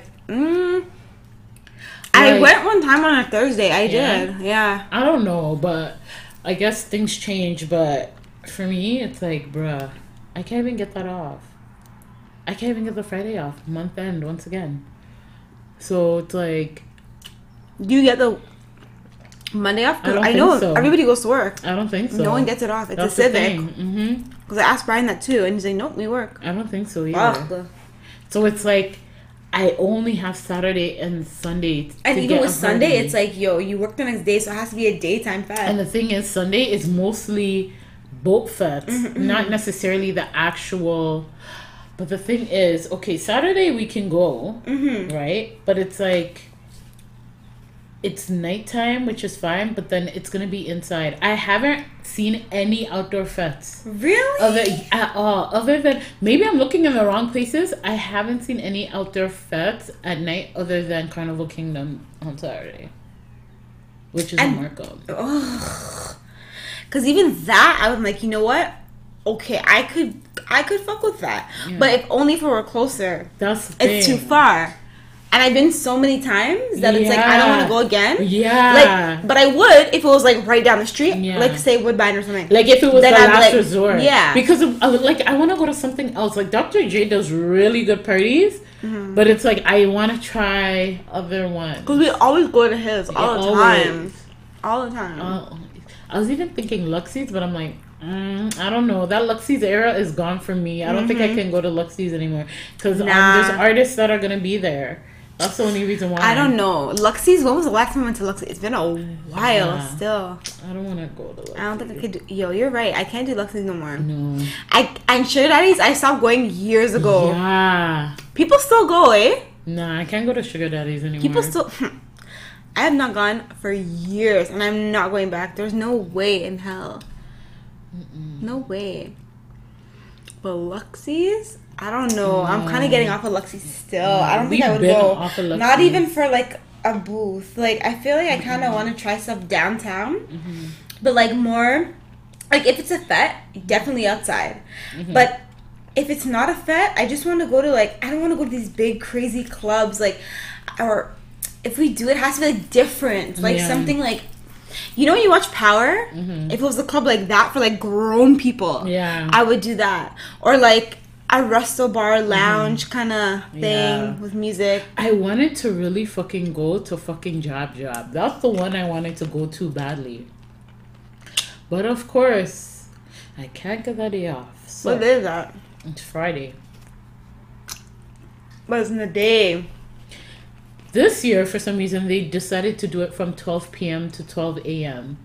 A: I went one time on a Thursday. I did. Yeah.
B: I don't know, but I guess things change. But for me, it's like, bruh, I can't even get that off. I can't even get the Friday off. Month end, once again. So it's like...
A: Do you get the Monday off?
B: I know so.
A: Everybody goes to work.
B: I don't think so.
A: No one gets it off. It's
B: That's
A: a civic. Because I asked Brian that too, and he's like, nope, we work.
B: I don't think so either. So it's like, I only have Saturday and Sunday
A: and even with Sunday, it's like, yo, you work the next day, so it has to be a daytime fest.
B: And the thing is, Sunday is mostly boat fets, not necessarily the actual... But the thing is, okay, Saturday we can go, right? But it's like, it's nighttime, which is fine, but then it's gonna be inside. I haven't seen any outdoor fests.
A: Really?
B: At all. Other than maybe I'm looking in the wrong places. I haven't seen any outdoor fests at night other than Carnival Kingdom on Saturday, which is in Markham.
A: Because even that, I was like, you know what? Okay, I could fuck with that, but if only if we were closer.
B: That's the thing.
A: It's too far. And I've been so many times that it's like I don't want to go again.
B: Yeah.
A: Like, but I would if it was like right down the street, like say Woodbine or something.
B: Like if it was
A: then
B: the
A: I'd
B: last
A: like,
B: resort.
A: Yeah.
B: Because I want to go to something else. Like Dr. J does really good parties, but it's like I want to try other ones.
A: Because we always go to his all the time. All the time.
B: I was even thinking Luxie's, but I'm like, I don't know. That Luxie's era is gone from me. I don't think I can go to Luxie's anymore because there's artists that are gonna be there. That's the only reason why.
A: I don't know. Luxie's, when was the last time I went to Luxie? It's been a while still.
B: I don't want to go to Luxie's.
A: I don't think I could do... Yo, you're right. I can't do Luxie's no more.
B: No.
A: And Sugar Daddy's, I stopped going years ago.
B: Yeah.
A: People still go, eh?
B: Nah, I can't go to Sugar Daddy's anymore.
A: People still... I have not gone for years, and I'm not going back. There's no way in hell. No way. But Luxie's... I don't know. I'm kind of getting off of Luxie still. I don't think I would go. Not even for like a booth. Like I feel like I kind of want to try stuff downtown, but like more like if it's a fete, definitely outside. But if it's not a fete, I just want to go to like I don't want to go to these big crazy clubs like, or if we do it has to be like different, like something like. You know when you watch Power? If it was a club like that for like grown people, I would do that. Or like a resto bar lounge kind of thing with music.
B: I wanted to really fucking go to fucking Jab. That's the one I wanted to go to badly. But of course, I can't get that day off. So
A: what is that?
B: It's Friday.
A: But it's in the day.
B: This year, for some reason, they decided to do it from 12 p.m. to 12 a.m.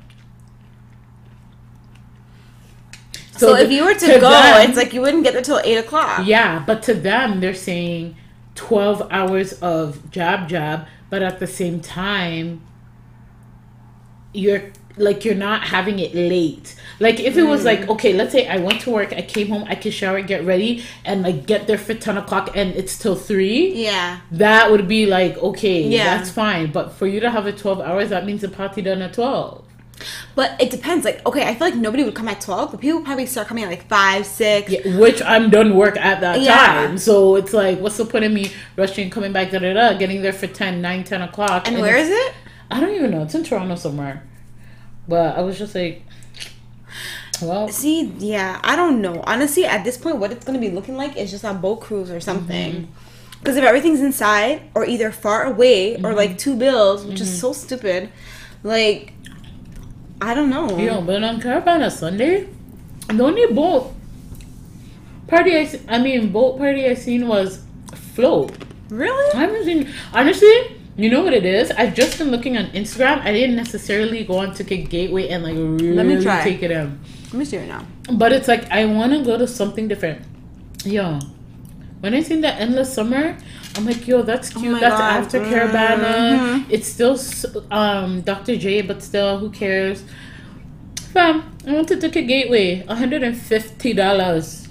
A: So if you were to go, them, it's like you wouldn't get there till 8 o'clock.
B: Yeah, but to them, they're saying 12 hours of Jab, but at the same time, you're not having it late. Like if it was like, okay, let's say I went to work, I came home, I could shower, get ready, and like get there for 10 o'clock and it's till 3.
A: Yeah.
B: That would be like, okay, that's fine. But for you to have it 12 hours, that means the party done at 12.
A: But it depends. Like, okay, I feel like nobody would come at 12, but people probably start coming at like 5, 6.
B: Yeah, which I'm done work at that time. So it's like, what's the point of me rushing, coming back, getting there for 9, 10 o'clock.
A: And where is it?
B: I don't even know. It's in Toronto somewhere. But I was just like, well.
A: See, yeah, I don't know. Honestly, at this point, what it's going to be looking like is just a boat cruise or something. Because if everything's inside or either far away or like 2 bills, which is so stupid, like... I don't know.
B: Yo, but on Caravana Sunday, the only boat party I seen was float.
A: Really?
B: I haven't seen. Honestly, you know what it is? I've just been looking on Instagram. I didn't necessarily go on Ticket Gateway and like really take it in.
A: Let me see it now.
B: But it's like I want to go to something different. Yo, when I seen that Endless Summer, I'm like, yo, that's cute. That's God. After Caravana. It's still Dr. J, but still, who cares? Fam, I went to Ticket Gateway, $150.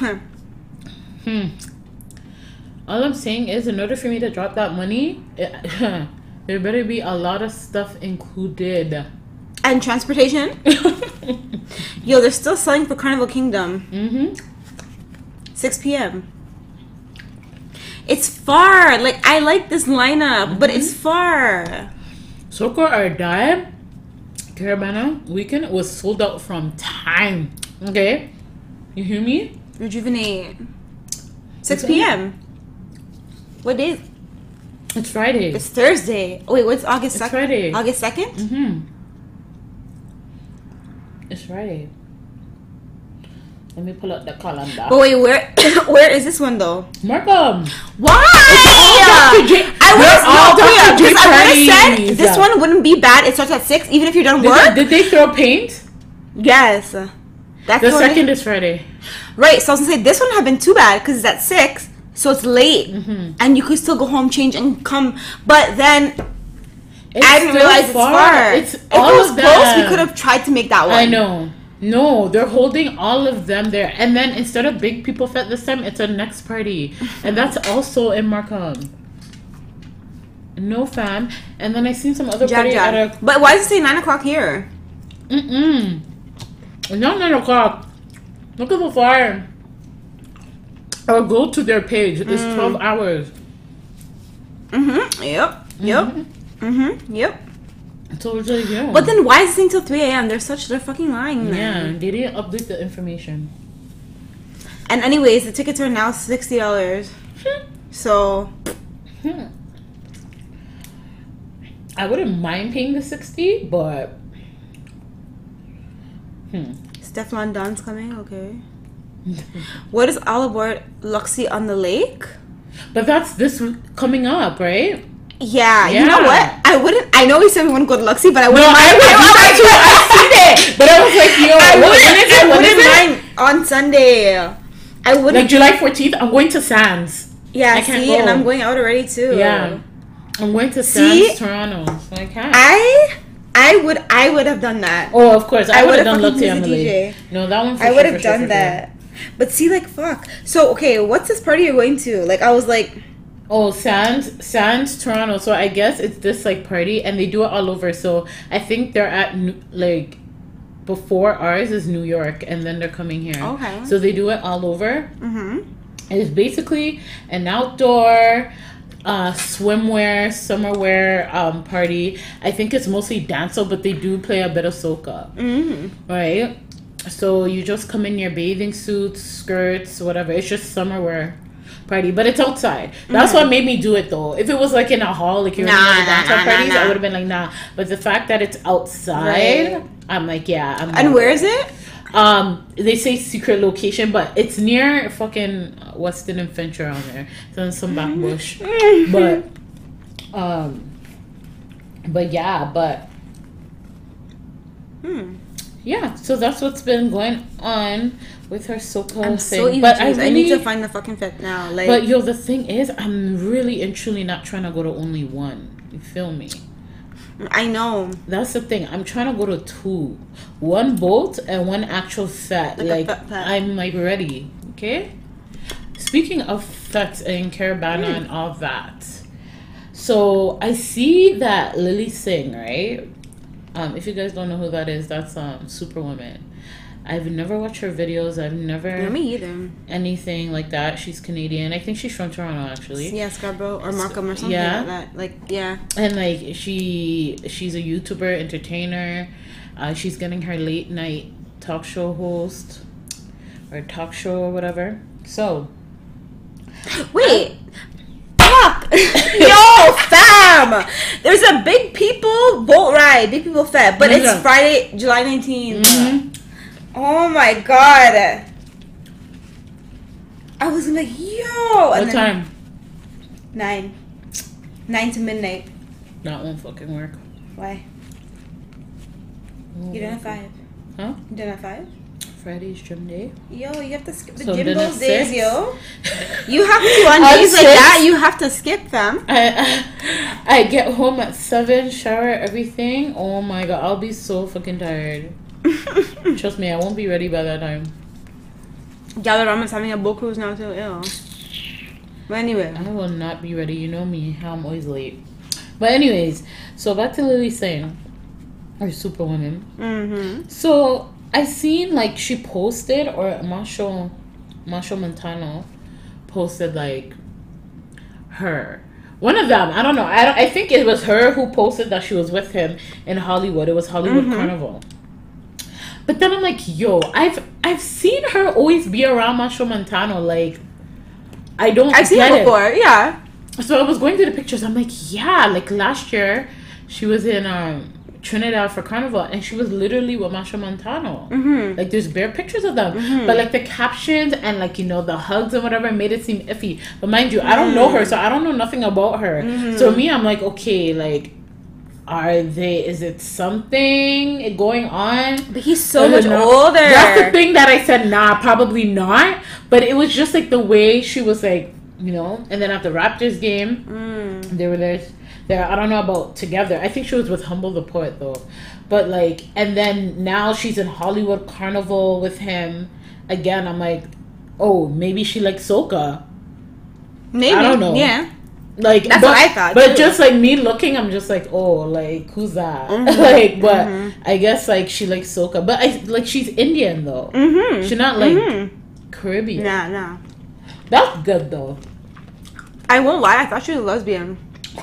B: All I'm saying is, in order for me to drop that money, there better be a lot of stuff included.
A: And transportation? Yo, they're still selling for Carnival Kingdom. 6 p.m. It's far. Like, I like this lineup, but it's far.
B: Soko or Die, Caravana weekend was sold out from time. Okay? You hear me?
A: Rejuvenate. 6 p.m. What day is it?
B: It's Friday.
A: It's Thursday. Oh, wait, what's August 2nd?
B: It's Friday.
A: August 2nd?
B: It's Friday. Let me pull out the calendar.
A: But wait, where is this one though?
B: Markham.
A: Why? I would have said this one wouldn't be bad. It starts at 6, even if you're done work.
B: Did they throw paint?
A: Yes. That's
B: the second is Friday.
A: Right, so I was gonna say this wouldn't have been too bad because it's at 6, so it's late, and you could still go home, change, and come. But then I didn't realize it's far.
B: It's
A: if
B: all
A: it was
B: of
A: close,
B: them.
A: we could have tried to make that one.
B: I know. No, they're holding all of them there. And then instead of Big People Fest this time, it's a next party. And that's also in Markham. No, fam. And then I seen some other party at a...
A: But why does it say 9 o'clock here?
B: It's not 9 o'clock. Look at the flyer. Or go to their page. It's 12 hours.
A: Yep.
B: So it's like, yeah.
A: But then why is it saying till 3 a.m.? They're fucking lying.
B: Yeah, they didn't update the information.
A: And anyways, the tickets are now $60. So
B: I wouldn't mind paying the $60, but
A: Stefflon Don's coming, okay. What is All Aboard Luxie on the Lake?
B: But that's this coming up, right?
A: Yeah, you know what? I know we said we wouldn't go to Luxie, but I wouldn't mind.
B: I seen it, but I was like, yo,
A: I wouldn't mind on Sunday. I wouldn't.
B: Like July 14th, I'm going to Sands.
A: Yeah, I can't go. And I'm going out already too.
B: Yeah, I'm going to Sands, Toronto. So I can't.
A: I would have done that.
B: Oh, of course, I would have done Luxie on the Lake. No, that one.
A: I would have done that. But see, like, fuck. So okay, what's this party you're going to? Like, I was like.
B: Oh, Sands, Toronto. So I guess it's this like party, and they do it all over. So I think they're at like before ours is New York, and then they're coming here.
A: Okay.
B: So they do it all over. It's basically an outdoor swimwear, summerwear party. I think it's mostly dancehall, but they do play a bit of soca. Right. So you just come in your bathing suits, skirts, whatever. It's just summerwear party, but it's outside. That's what made me do it though. If it was like in a hall, like you're in the downtown parties, I would have been like, nah. But the fact that it's outside, I'm like, yeah.
A: And where is it?
B: They say secret location, but it's near fucking Weston and Finch around there. It's in some back bush. Yeah, so that's what's been going on with her soca thing.
A: So but I need to find the fucking fit now. Like,
B: but yo, the thing is, I'm really and truly not trying to go to only one. You feel me?
A: I know.
B: That's the thing. I'm trying to go to 2. One boat and one actual fet. Like I'm like ready. Okay? Speaking of fets and Caravana and all that. So I see that Lilly Singh, right? If you guys don't know who that is, that's Superwoman. I've never watched her videos. I've never...
A: me either.
B: Anything like that. She's Canadian. I think she's from Toronto, actually.
A: Yeah, Scarborough or Markham or something like that. Like, yeah.
B: And, like, she's a YouTuber, entertainer. She's getting her late night talk show host. Or talk show or whatever. So...
A: Wait! Fuck! Yo, fam! There's a Big People boat ride. Big People Fest. But it's Friday, July 19th. Oh my god. I was like, yo.
B: What time?
A: 9. 9 to midnight.
B: That won't fucking work.
A: Why? You done at 5.
B: Huh?
A: You done at 5?
B: Friday's gym day.
A: Yo, you have to skip the
B: So
A: gym
B: then
A: those
B: it's
A: days,
B: 6?
A: yo. You have to on days like that. You have to skip, fam.
B: I get home at 7, shower, everything. Oh my god, I'll be so fucking tired. Trust me, I won't be ready by that time.
A: Galarama's having a boat cruise now too. Ew. But anyway,
B: I will not be ready. You know me, how I'm always late. But anyways, so back to Lilly Singh, or Superwoman. So I seen like she posted, or Masho Montano posted like her. One of them, I don't know. I think it was her who posted that she was with him in Hollywood. It was Hollywood Carnival. But then I'm like, yo, I've seen her always be around Masho Montano. Like, I've seen it before,
A: yeah.
B: So I was going through the pictures. I'm like, yeah, like last year she was in Trinidad for Carnival, and she was literally with Masho Montano. Like, there's bare pictures of them, but like the captions and like, you know, the hugs and whatever made it seem iffy. But mind you, I don't know her, so I don't know nothing about her. So me, I'm like, okay, like, is it something going on?
A: But he's so much older.
B: That's the thing that I said, nah, probably not. But it was just like the way she was like, you know. And then at the Raptors game, they were there I don't know about together. I think she was with Humble the Poet though, but like, and then now she's in Hollywood Carnival with him again. I'm like, oh, maybe she likes soca.
A: Maybe. I don't know. Yeah.
B: Like
A: that's what I thought.
B: But too. Just like me looking, I'm just like, oh, like who's that? Like, but I guess like she likes soca. But I like she's Indian though. She's not like Caribbean.
A: Nah.
B: That's good though.
A: I won't lie. I thought she was a lesbian.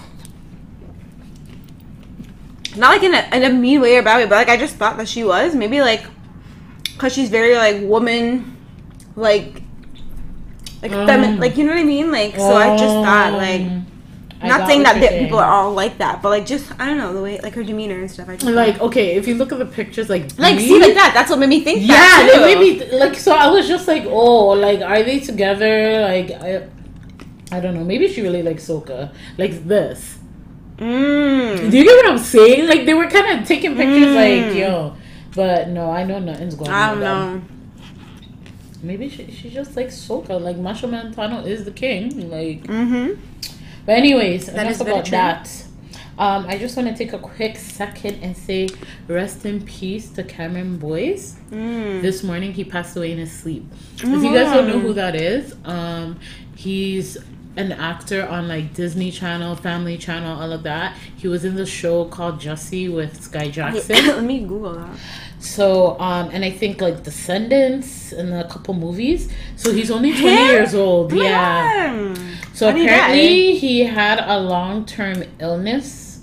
A: Not like in a mean way or bad way, but like I just thought that she was. Maybe like because she's very like woman, like feminine, like you know what I mean. Like so I just thought like. Not saying that people are all like that, but like just I don't know the way like her demeanor and stuff. I just
B: like okay, if you look at the pictures, like
A: see like that. That's what made me think.
B: Yeah, that too. It made me like so. I was just like, oh, like are they together? Like I don't know. Maybe she really likes soca, like this. Do you get what I'm saying? Like they were kind of taking pictures, like yo, but no, I know nothing's going on.
A: I don't know.
B: Maybe she just likes soca. Like Machel Montano is the king. Like. But anyways, enough about that. I just want to take a quick second and say rest in peace to Cameron Boyce. This morning he passed away in his sleep. If you guys don't know who that is, he's an actor on like Disney Channel, Family Channel, all of that. He was in the show called Jussie with Sky Jackson.
A: Let me Google that.
B: So, and I think like Descendants and a couple movies. So he's only 20 years old. Yeah. So apparently he had a long-term illness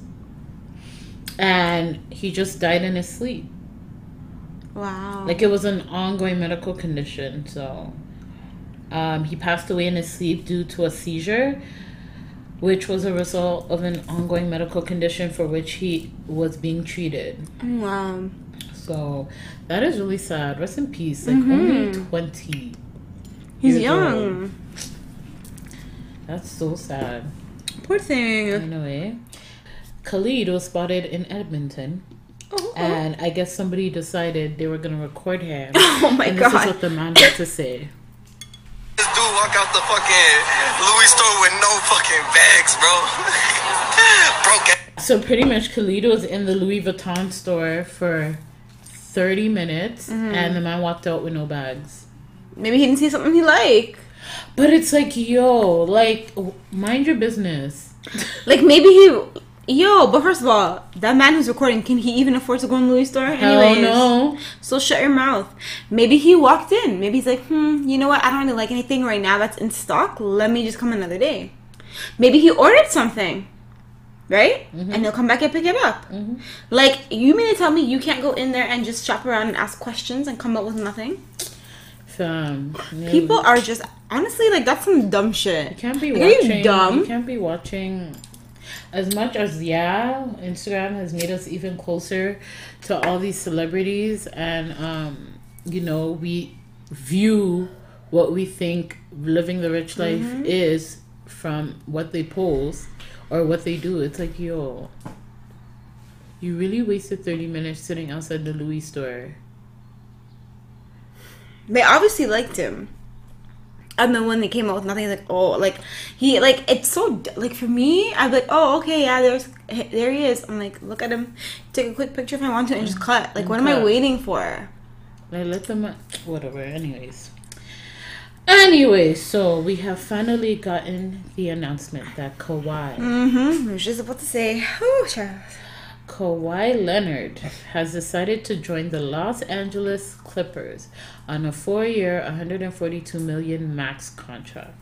B: and he just died in his sleep.
A: Wow.
B: Like it was an ongoing medical condition. So he passed away in his sleep due to a seizure, which was a result of an ongoing medical condition for which he was being treated.
A: Wow.
B: So that is really sad. Rest in peace. Like only 20.
A: He's young.
B: Old. That's so sad.
A: Poor thing.
B: Anyway, Khalid was spotted in Edmonton. And I guess somebody decided they were going to record him.
A: Oh my God.
B: This is what the man had to say.
C: This dude walk out the fucking Louis store with no fucking bags, bro. Broke.
B: So pretty much Khalid was in the Louis Vuitton store for 30 minutes and the man walked out with no bags.
A: Maybe he didn't see something he liked.
B: But it's like, yo, like, mind your business.
A: Like, maybe but first of all, that man who's recording, can he even afford to go in the Louis store?
B: Hell no.
A: So shut your mouth. Maybe he walked in. Maybe he's like, you know what? I don't really like anything right now that's in stock. Let me just come another day. Maybe he ordered something. Right? And they'll come back and pick it up. Like, you mean to tell me you can't go in there and just shop around and ask questions and come up with nothing? People are just, honestly, like, that's some dumb shit.
B: You can't be
A: like,
B: watching.
A: Are you dumb?
B: You can't be watching. As much as, Instagram has made us even closer to all these celebrities. And, we view what we think living the rich life is from what they post. Or what they do. It's like, yo, you really wasted 30 minutes sitting outside the Louis store.
A: They obviously liked him. And then when they came out with nothing, like, oh, like, he, like, it's so, like, for me, I'm like, oh, okay, yeah, there he is. I'm like, look at him, take a quick picture if I want to, and just cut. Like, what am I waiting for?
B: Like, let them, whatever, anyways. Anyway, so we have finally gotten the announcement that Kawhi.
A: I was just about to say,
B: Kawhi Leonard has decided to join the Los Angeles Clippers on a 4-year, $142 million max contract.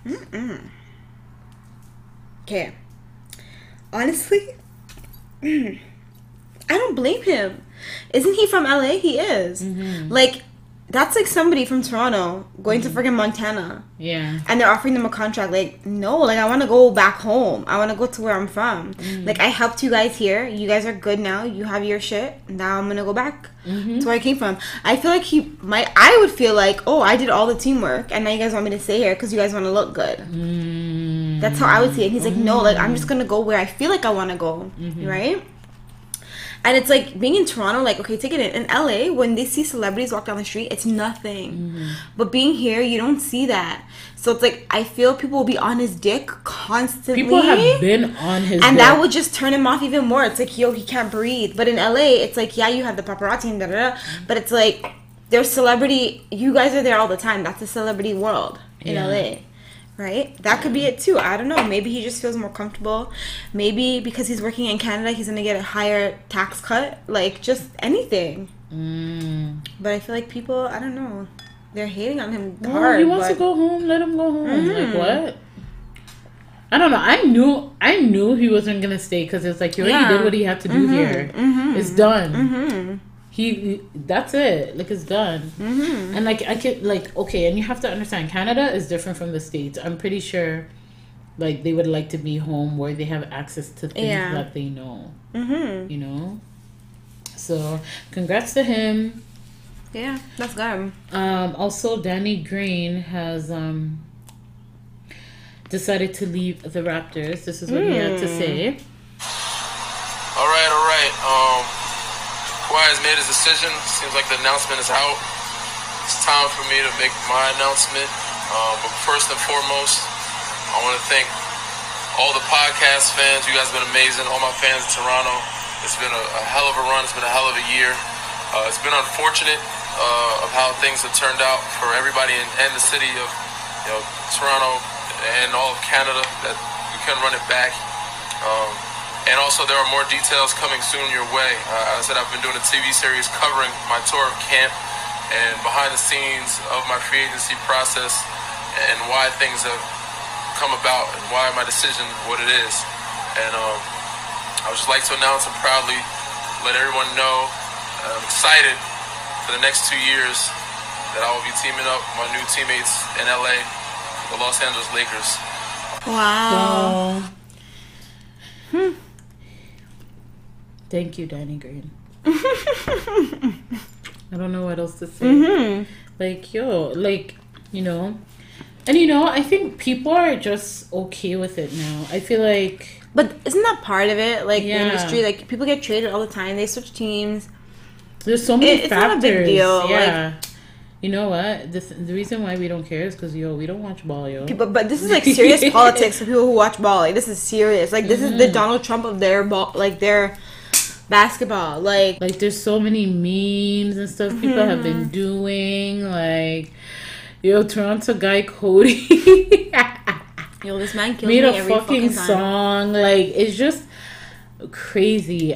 A: Okay. Honestly, I don't blame him. Isn't he from LA? He is. Like, that's like somebody from Toronto going to friggin' Montana.
B: Yeah.
A: And they're offering them a contract. Like, no, like, I want to go back home. I want to go to where I'm from. Like, I helped you guys here. You guys are good now. You have your shit. Now I'm going to go back to where I came from. I feel like I would feel like, oh, I did all the teamwork. And now you guys want me to stay here because you guys want to look good. That's how I would see it. He's like, no, like, I'm just going to go where I feel like I want to go. Right? And it's like being in Toronto, like, okay, take it in LA, when they see celebrities walk down the street, it's nothing. But being here, you don't see that. So it's like, I feel people will be on his dick constantly.
B: People have been on his
A: and
B: dick.
A: that would just turn him off even more. It's like, yo, he can't breathe. But in LA, it's like, yeah, you have the paparazzi and da-da-da. But it's like, there's celebrity. You guys are there all the time. That's a celebrity world in LA. Right? That could be it too. I don't know. Maybe he just feels more comfortable. Maybe because he's working in Canada, he's going to get a higher tax cut. Like, just anything. But I feel like people, I don't know. They're hating on him hard.
B: He wants to go home. Let him go home. Like, what? I don't know. I knew he wasn't gonna stay because it's like he already did what he had to do here. It's done. That's it. Like, it's done. And like, I could like, okay, and you have to understand, Canada is different from the States. I'm pretty sure, like, they would like to be home where they have access to things that they know. You know. So, congrats to him.
A: Yeah, that's good.
B: Also, Danny Green has decided to leave the Raptors. This is what he had to say.
C: All right. Kawhi has made his decision. Seems like the announcement is out. It's time for me to make my announcement. But first and foremost, I want to thank all the podcast fans. You guys have been amazing. All my fans in Toronto. It's been a hell of a run. It's been a hell of a year. It's been unfortunate of how things have turned out for everybody in the city of Toronto and all of Canada, that we couldn't run it back. And also, there are more details coming soon your way. As I said, I've been doing a TV series covering my tour of camp and behind the scenes of my free agency process and why things have come about and why my decision what it is. And I would just like to announce and proudly let everyone know I'm excited for the next 2 years that I will be teaming up with my new teammates in LA, the Los Angeles Lakers.
A: Wow.
B: Thank you, Danny Green. I don't know what else to say. Like, yo, like, you know. And, you know, I think people are just okay with it now. I feel like...
A: But isn't that part of it? Like, the industry, like, people get traded all the time. They switch teams.
B: There's so many factors. It's not a big deal.
A: Yeah.
B: Like, you know what? The reason why we don't care is because, we don't watch ball, yo.
A: But this is, like, serious politics for people who watch ball. Like, this is serious. Like, this is the Donald Trump of their ball, like, their basketball. Like,
B: there's so many memes and stuff people have been doing. Like, yo, Toronto guy Cody.
A: Yo, this man kills
B: made
A: me
B: a
A: every
B: fucking song. Like, it's just crazy.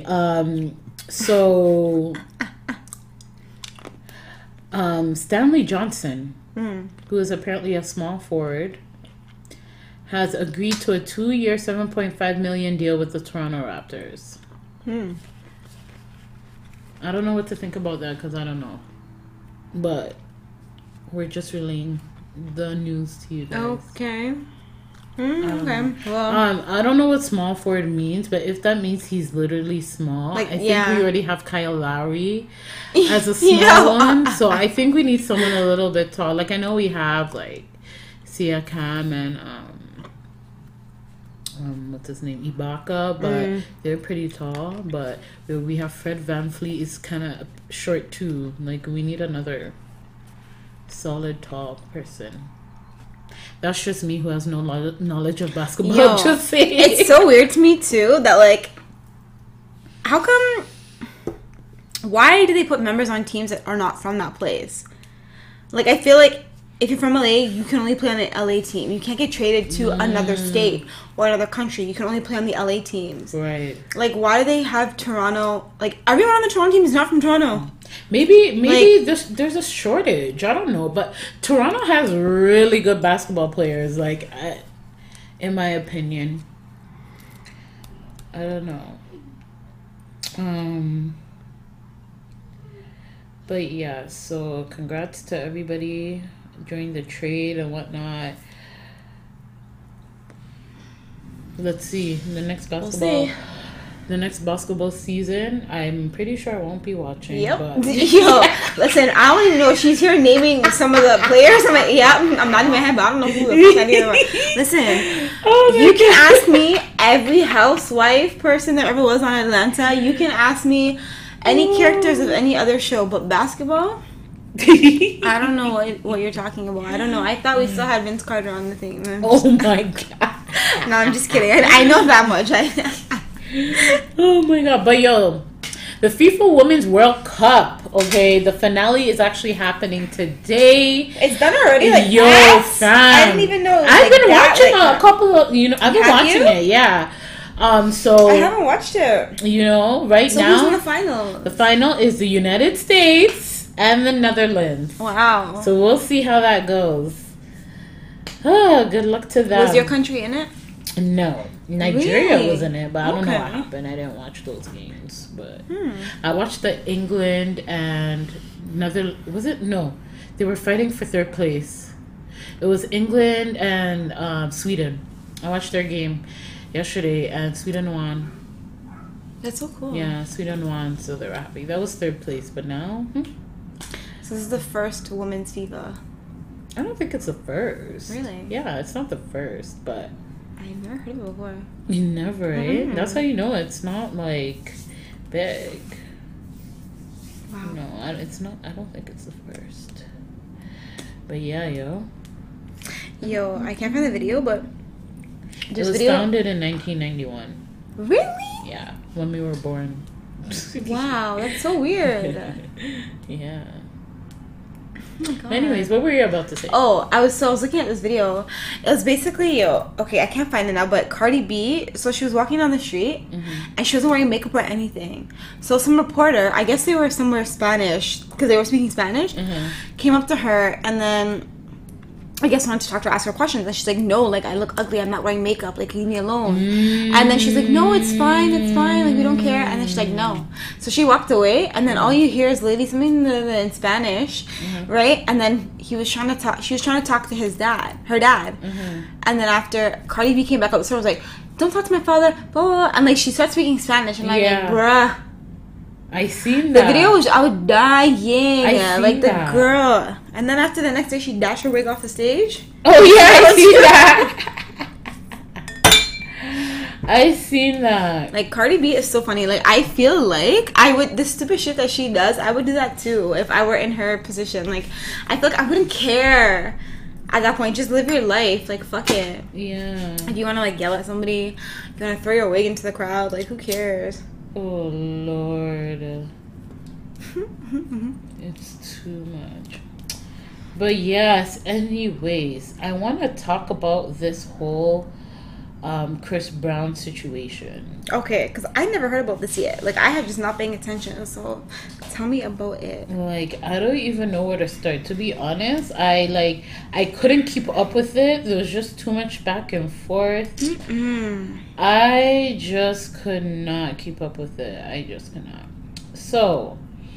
B: So Stanley Johnson, who is apparently a small forward, has agreed to a 2-year, $7.5 million deal with the Toronto Raptors. I don't know what to think about that because I don't know. But we're just relaying the news to you guys.
A: Okay. Okay. Well,
B: I don't know what small forward means, but if that means he's literally small, like, I think we already have Kyle Lowry as a small one. So I think we need someone a little bit tall. Like, I know we have like Siakam and what's his name, Ibaka, but they're pretty tall. But we have Fred VanVleet is kind of short too. Like, we need another solid tall person. That's just me who has no knowledge of basketball.
A: Yo,
B: just saying.
A: It's so weird to me too that, like, how come? Why do they put members on teams that are not from that place? Like, I feel like if you're from LA, you can only play on the LA team. You can't get traded to another state or another country. You can only play on the LA teams.
B: Right. Like,
A: why do they have Toronto? Like, everyone on the Toronto team is not from Toronto.
B: Maybe like, there's a shortage. I don't know. But Toronto has really good basketball players, like, in my opinion. I don't know. But yeah, so congrats to everybody during the trade and whatnot. Let's see the next basketball. The next basketball season, I'm pretty sure I won't be watching.
A: Yep.
B: But...
A: Yo, listen, I don't even know. She's here naming some of the players. I'm like, yeah, I'm not in my head, but I don't know who the fuck any of them are. Listen, you can ask me every housewife person that ever was on Atlanta. You can ask me any characters of any other show, but basketball, I don't know what you're talking about. I don't know. I thought we still had Vince Carter on the thing.
B: Oh my god.
A: No, I'm just kidding. I know that much.
B: Oh my god. But yo, the FIFA Women's World Cup, okay, the finale is actually happening today.
A: It's done already? Like,
B: yo, fam.
A: I didn't even know.
B: I've been watching a couple of, I've been watching it, yeah. So
A: I haven't watched it.
B: Right
A: so
B: now.
A: So who's in the final?
B: The final is the United States and the Netherlands.
A: Wow.
B: So we'll see how that goes. Oh, good luck to them.
A: Was your country in it?
B: No. Nigeria
A: really?
B: was in it, but I don't know what happened. I didn't watch those games. But I watched the England and was it? No. They were fighting for third place. It was England and Sweden. I watched their game yesterday and Sweden won.
A: That's so cool.
B: Yeah, Sweden won, so they were happy. That was third place, but now...
A: So this is the first women's FIFA.
B: I don't think it's the first.
A: Really?
B: Yeah, it's not the first, but...
A: I've never heard of it before.
B: You never, eh? That's how you know it's not, like, big.
A: Wow.
B: No, it's not... I don't think it's the first. But yeah, yo.
A: Yo, I can't find the video, but...
B: It was founded in 1991.
A: Really?
B: Yeah, when we were born.
A: Wow, that's so weird.
B: Yeah.
A: Oh my God.
B: Anyways, what were you about to say?
A: Oh, I was looking at this video. It was basically, okay, I can't find it now, but Cardi B, so she was walking down the street, and she wasn't wearing makeup or anything. So some reporter, I guess they were somewhere Spanish, because they were speaking Spanish, came up to her, and then I guess wanted to talk to her, ask her questions, and she's like, no, like, I look ugly, I'm not wearing makeup, like, leave me alone. And then she's like, no, it's fine, like, we don't care. And then she's like, no. So she walked away, and then all you hear is lady something in Spanish, right? And then she was trying to talk to her dad. And then after Cardi B came back up, so I was like, don't talk to my father, blah, blah, blah. And like, she started speaking Spanish, and I'm like, bruh.
B: I seen that.
A: The video was, I was dying. Like, the
B: that.
A: girl. And then after the next day, she dashed her wig off the stage.
B: Oh, yeah, I seen that. I seen that.
A: Like, Cardi B is so funny. Like, I feel like the stupid shit that she does, I would do that too if I were in her position. Like, I feel like I wouldn't care at that point. Just live your life. Like, fuck it.
B: Yeah.
A: If you want to, like, yell at somebody, if you want to throw your wig into the crowd, like, who cares?
B: Oh, Lord. It's too much. But yes, anyways, I want to talk about this whole Chris Brown situation.
A: Okay, because I never heard about this yet. Like, I have just not paying attention, so tell me about it.
B: Like, I don't even know where to start. To be honest, I couldn't keep up with it. There was just too much back and forth. I just could not keep up with it. I just could not. So,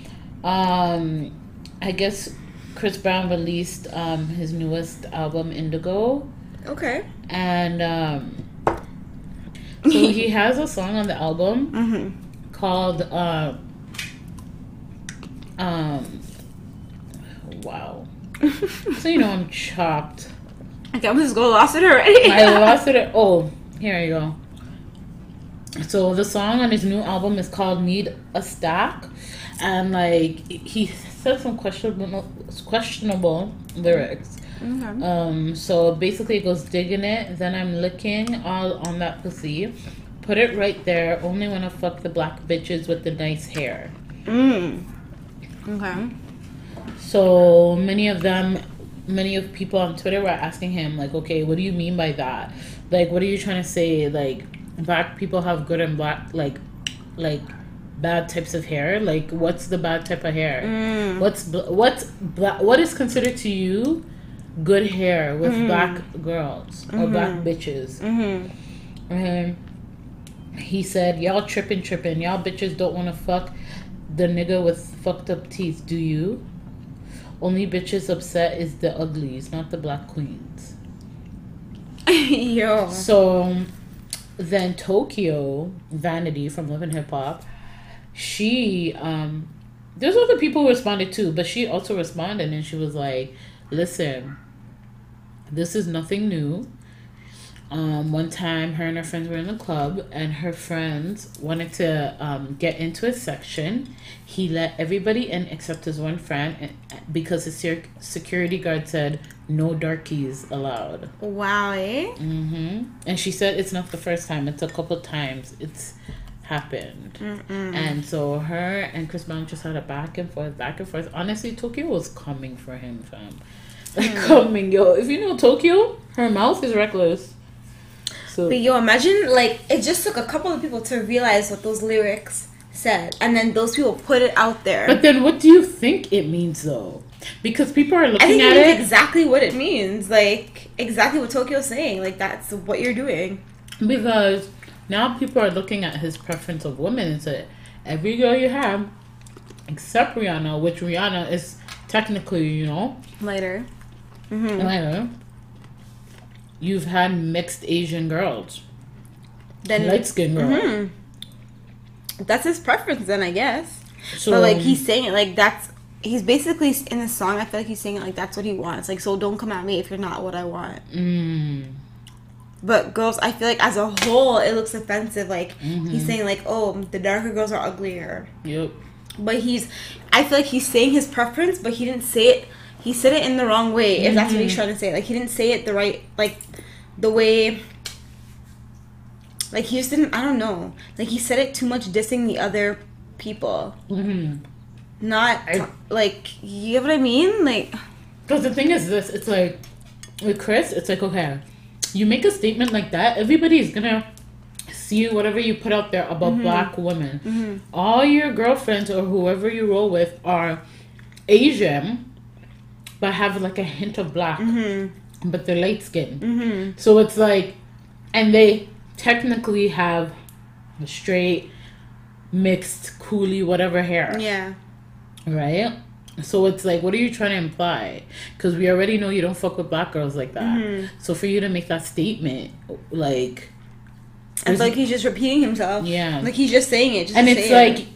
B: I guess Chris Brown released his newest album, Indigo.
A: Okay.
B: And so he has a song on the album called wow. So I'm chopped.
A: Okay, I'm just gonna lost it already.
B: I lost it. Oh, here you go. So the song on his new album is called "Need a Stack," and like he said some questionable lyrics. So basically it goes, digging it, then I'm licking all on that pussy, put it right there, only wanna fuck the black bitches with the nice hair.
A: Okay.
B: So many of people on Twitter were asking him, like, okay, what do you mean by that? Like, what are you trying to say? Like, black people have good and black, like bad types of hair? Like, what's the bad type of hair? What is considered to you good hair with black girls or black bitches? And he said, y'all tripping. Y'all bitches don't want to fuck the nigga with fucked up teeth, do you? Only bitches upset is the uglies, not the black queens.
A: Yo.
B: So then Tokyo Vanity from Love and Hip Hop, she there's other people who responded too, but she also responded and she was like, listen, this is nothing new. One time, her and her friends were in the club, and her friends wanted to get into his section. He let everybody in except his one friend, because his security guard said no darkies allowed.
A: Wow, eh?
B: And she said it's not the first time; it's a couple times it's happened. And so her and Chris Brown just had a back and forth, back and forth. Honestly, Tokyo was coming for him, fam. Like coming, yo. If you know Tokyo, her mouth is reckless. So.
A: But yo, imagine, like, it just took a couple of people to realize what those lyrics said, and then those people put it out there.
B: But then what do you think it means, though? Because people are looking
A: I think
B: at
A: it means exactly what it means. Like, exactly what Tokyo's saying. Like, that's what you're doing.
B: Because now people are looking at his preference of women and say, every girl you have, except Rihanna, which Rihanna is technically, you know,
A: lighter.
B: You've had mixed Asian girls, then light-skinned girls.
A: That's his preference, then, I guess. So, but like, he's saying it like he's basically in the song. I feel like he's saying it like that's what he wants. Like, so don't come at me if you're not what I want. But girls, I feel like as a whole, it looks offensive. Like he's saying like, oh, the darker girls are uglier.
B: Yep.
A: But I feel like he's saying his preference, but he didn't say it. He said it in the wrong way, if that's what he's trying to say. Like, he didn't say it the right, like, the way, like, he just didn't, I don't know. Like, he said it too much dissing the other people. Not, like, you get what I mean? Like,
B: because the thing is this, it's like, with Chris, it's like, okay, you make a statement like that, everybody's gonna see whatever you put out there about black women. All your girlfriends or whoever you roll with are Asian, but have like a hint of black, but they're light skinned. So it's like, and they technically have the straight, mixed, coolie, whatever hair.
A: Yeah.
B: Right? So it's like, what are you trying to imply? Because we already know you don't fuck with black girls like that. So for you to make that statement, like,
A: it's like he's just repeating himself.
B: Yeah.
A: Like he's just saying it.
B: And it's like,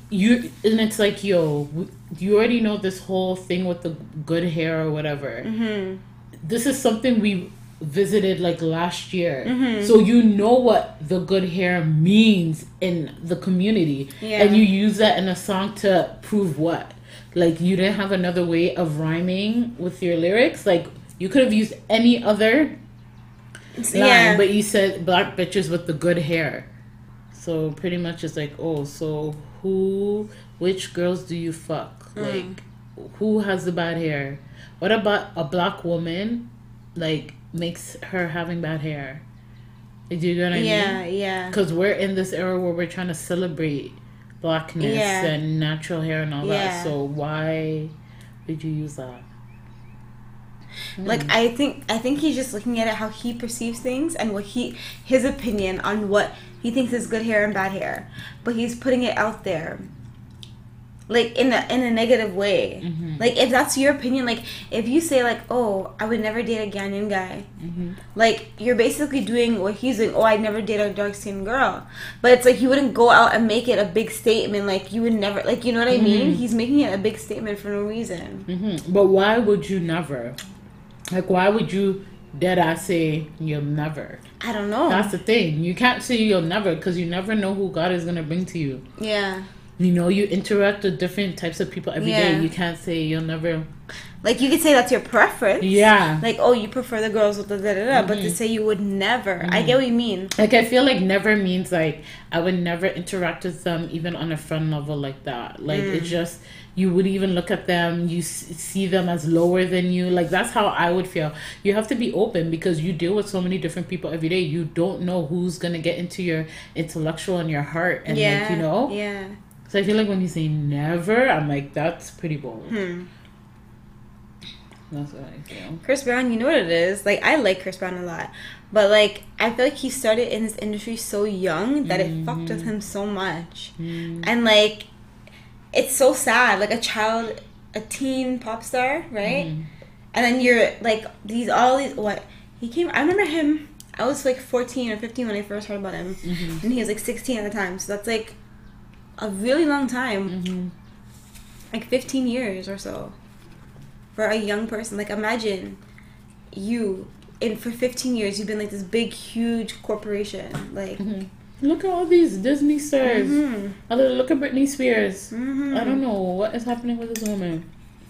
B: yo, you already know this whole thing with the good hair or whatever. This is something we visited like last year. So you know what the good hair means in the community. And you use that in a song to prove what? Like, you didn't have another way of rhyming with your lyrics? Like, you could have used any other line, but you said black bitches with the good hair. So pretty much it's like, oh, so which girls do you fuck? Like, who has the bad hair? What about a black woman, like, makes her having bad hair? Do you know what I mean?
A: Yeah.
B: Because we're in this era where we're trying to celebrate blackness and natural hair and all that. So why did you use that?
A: Like, I think he's just looking at it how he perceives things and what his opinion on what he thinks is good hair and bad hair, but he's putting it out there, like, in a negative way. Like, if that's your opinion, like, if you say like, oh, I would never date a Ghanaian guy, like, you're basically doing what he's doing. Oh, I'd never date a dark skinned girl. But it's like, you wouldn't go out and make it a big statement. Like, you would never, like, you know what I mean? He's making it a big statement for no reason.
B: But why would you never? Like, why would you deadass say you'll never?
A: I don't know.
B: That's the thing. You can't say you'll never, because you never know who God is going to bring to you.
A: Yeah.
B: You know, you interact with different types of people every day. You can't say you'll never.
A: Like, you could say that's your preference.
B: Yeah.
A: Like, oh, you prefer the girls with the da-da-da. But to say you would never. I get what you mean.
B: Like, I feel like never means, like, I would never interact with them even on a friend level like that. Like, it's just, you would even look at them, you see them as lower than you. Like, that's how I would feel. You have to be open because you deal with so many different people every day. You don't know who's going to get into your intellectual and your heart. And, like, you know?
A: Yeah.
B: So I feel like when you say never, I'm like, that's pretty bold. That's what I feel.
A: Chris Brown, you know what it is? Like, I like Chris Brown a lot. But, like, I feel like he started in this industry so young that it fucked with him so much. And, like, it's so sad. Like, a teen pop star, right? And then you're, like, I remember him, I was, like, 14 or 15 when I first heard about him. And he was, like, 16 at the time. So that's, like, a really long time. Like, 15 years or so. For a young person. Like, imagine you for 15 years you've been like this big, huge corporation. Like,
B: look at all these Disney stars. Look at Britney Spears. I don't know what is happening with this woman.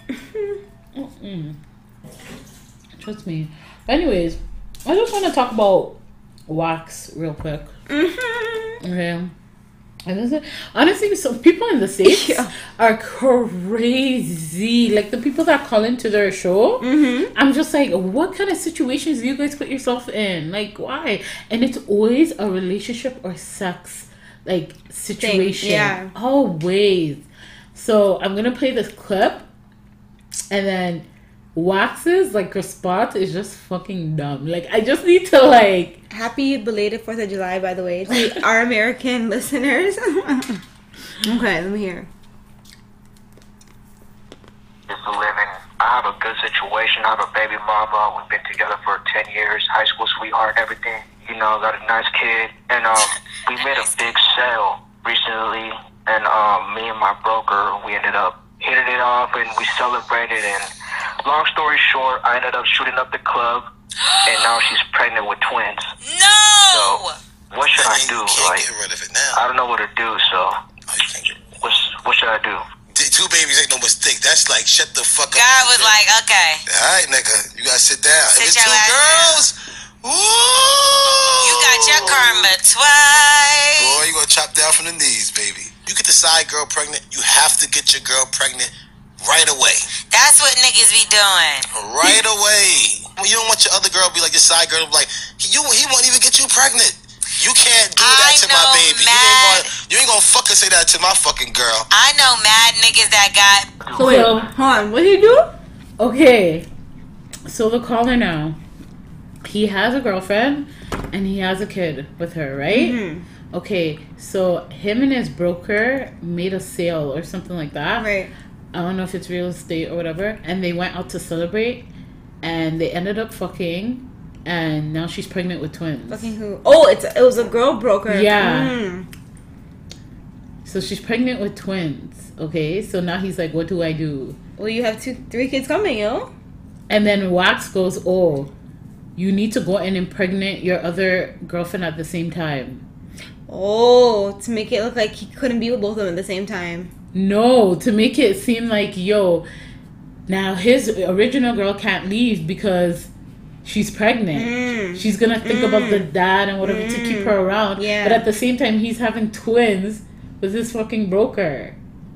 B: Trust me. But anyways, I just want to talk about Wax real quick. Okay. And honestly, some people in the States are crazy. Like the people that call into their show, I'm just like, what kind of situations do you guys put yourself in? Like, why? And it's always a relationship or sex like situation. Always. So I'm gonna play this clip, and then Wax's like response is just fucking dumb. Like, I just need to like.
A: Happy belated 4th of July, by the way, to our American listeners. Okay, let me hear.
D: Just living. I have a good situation. I have a baby mama. We've been together for 10 years. High school sweetheart, everything. You know, got a nice kid. And we made a big sale recently. And me and my broker, we ended up hitting it off and we celebrated. And long story short, I ended up shooting up the club. And now she's pregnant with twins.
E: No!
D: So, what should I do? Like,
F: get rid of it now.
D: I don't know what to do, so what should I do?
F: 2 babies ain't no mistake. That's like, shut the fuck up.
E: God was like, okay.
F: Alright, nigga. You gotta sit down.
E: Sit
F: If it's
E: your
F: 2
E: ass
F: girls, ooh!
E: You got your karma twice.
F: Boy, you gonna chop down from the knees, baby. You get the side girl pregnant, you have to get your girl pregnant right away.
E: That's what niggas be doing.
F: Right away. You don't want your other girl to be like your side girl, like he won't even get you pregnant. You can't do that to my baby. You ain't gonna fucking say that to my fucking girl.
E: I know mad niggas that got.
B: So,
A: Wait, hold on. What did he do?
B: Okay, so the caller now, he has a girlfriend and he has a kid with her, right? Okay, so him and his broker made a sale or something like that.
A: Right.
B: I don't know if it's real estate or whatever, and they went out to celebrate. And they ended up fucking, and now she's pregnant with twins.
A: Fucking who? Oh, it was a girl broker.
B: Yeah. So she's pregnant with twins. Okay, so now he's like, what do I do?
A: Well, you have 3 kids coming, yo.
B: And then Wax goes, oh, you need to go and impregnate your other girlfriend at the same time.
A: Oh, to make it look like he couldn't be with both of them at the same time.
B: No, to make it seem like, yo, now his original girl can't leave because she's pregnant. She's gonna think about the dad and whatever to keep her around.
A: Yeah.
B: But at the same time, he's having twins with this fucking broker.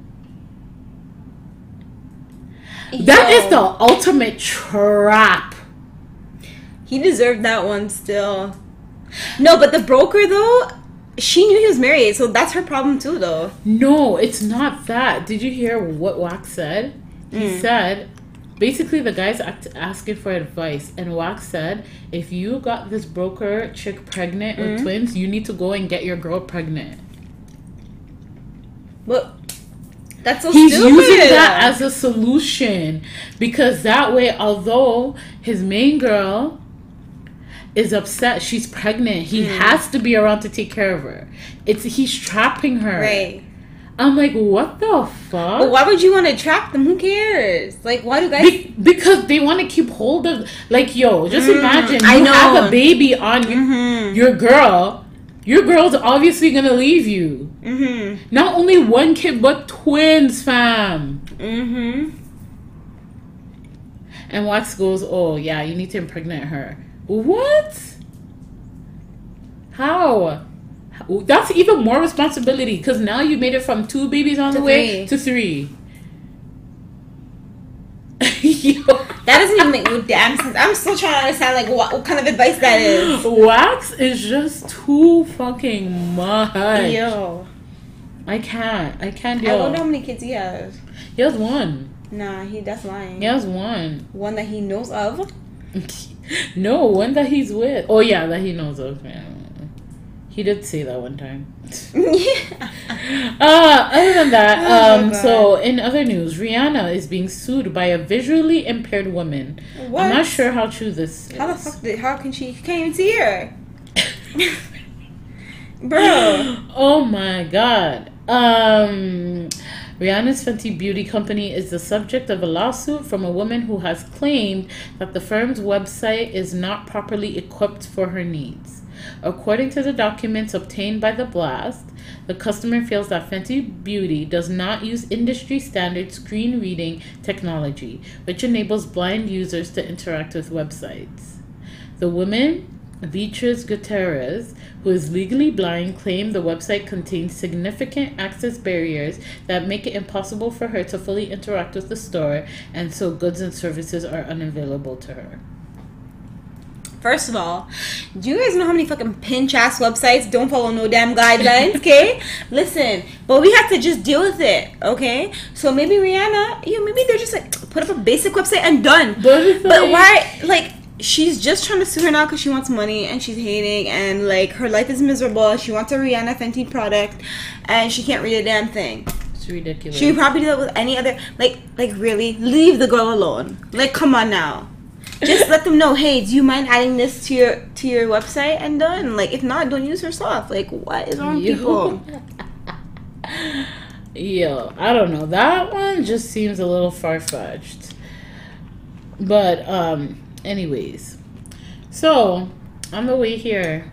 B: That is the ultimate trap.
A: He deserved that one still. No, but the broker though, she knew he was married, so that's her problem too though.
B: No, it's not that. Did you hear what Wax said? He said, basically the guy's asking for advice, and Wax said, if you got this broker chick pregnant with twins, you need to go and get your girl pregnant.
A: But that's so
B: He's
A: stupid.
B: using that as a solution, because that way, although his main girl is upset she's pregnant, he has to be around to take care of her. He's trapping her.
A: Right.
B: I'm like, what the fuck?
A: But why would you want to trap them? Who cares? Like, why do guys...
B: Because they want to keep hold of... Like, yo, just imagine.
A: I
B: You
A: know.
B: have a baby on your girl. Your girl's obviously going to leave you. Not only one kid, but twins, fam. And Wax goes, oh, yeah, you need to impregnate her. What? How? That's even more responsibility, because now you made it from 2 babies on the way to 3. Yo.
A: That doesn't even make no damn sense. I'm still trying to understand like what kind of advice that is.
B: Wax is just too fucking much.
A: Yo.
B: I can't deal.
A: I wonder how many kids he has.
B: He has 1.
A: Nah, that's lying.
B: He has 1.
A: One that he knows of?
B: No, one that he's with. Oh yeah, that he knows of. Yeah. He did say that one time. Other than that, so in other news, Rihanna is being sued by a visually impaired woman.
A: What?
B: I'm not sure how true this is.
A: How the fuck how can she can't even see her? Bro.
B: Oh my god. Rihanna's Fenty Beauty Company is the subject of a lawsuit from a woman who has claimed that the firm's website is not properly equipped for her needs. According to the documents obtained by The Blast, the customer feels that Fenty Beauty does not use industry-standard screen reading technology, which enables blind users to interact with websites. The woman, Beatriz Gutierrez, who is legally blind, claimed the website contains significant access barriers that make it impossible for her to fully interact with the store, and so goods and services are unavailable to her.
A: First of all, do you guys know how many fucking pinch-ass websites don't follow no damn guidelines, okay? Listen, but we have to just deal with it, okay? So maybe Rihanna, maybe they're just like, put up a basic website and done. But why, like, she's just trying to sue her now because she wants money and she's hating and, like, her life is miserable. She wants a Rihanna Fenty product and she can't read a damn thing.
B: It's ridiculous.
A: She would probably do that with any other, like really, leave the girl alone. Like, come on now. Just let them know, hey, do you mind adding this to your website and done? Like, if not, don't use her stuff. Like, what is wrong with people?
B: Yo, I don't know. That one just seems a little far-fetched. But, anyways. So, on the way here,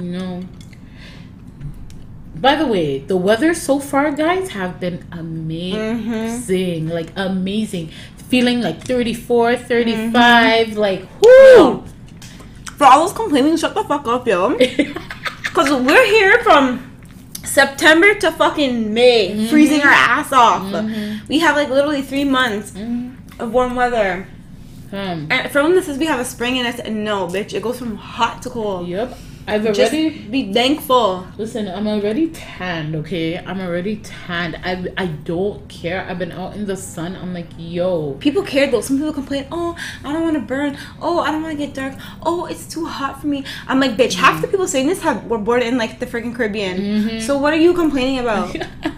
B: by the way, the weather so far, guys, have been amazing. Like, amazing. Feeling like 34, 35, like, whoo!
A: For all those complaining, shut the fuck up, yo. Because we're here from September to fucking May, freezing our ass off. We have, like, literally 3 months of warm weather. And from this is we have a spring in it. No, bitch, it goes from hot to cold.
B: Yep. I've already...
A: Just be thankful.
B: Listen, I'm already tanned, okay? I'm already tanned. I don't care. I've been out in the sun. I'm like, yo.
A: People care, though. Some people complain, oh, I don't want to burn. Oh, I don't want to get dark. Oh, it's too hot for me. I'm like, bitch, half the people saying this were born in, like, the freaking Caribbean. So what are you complaining about?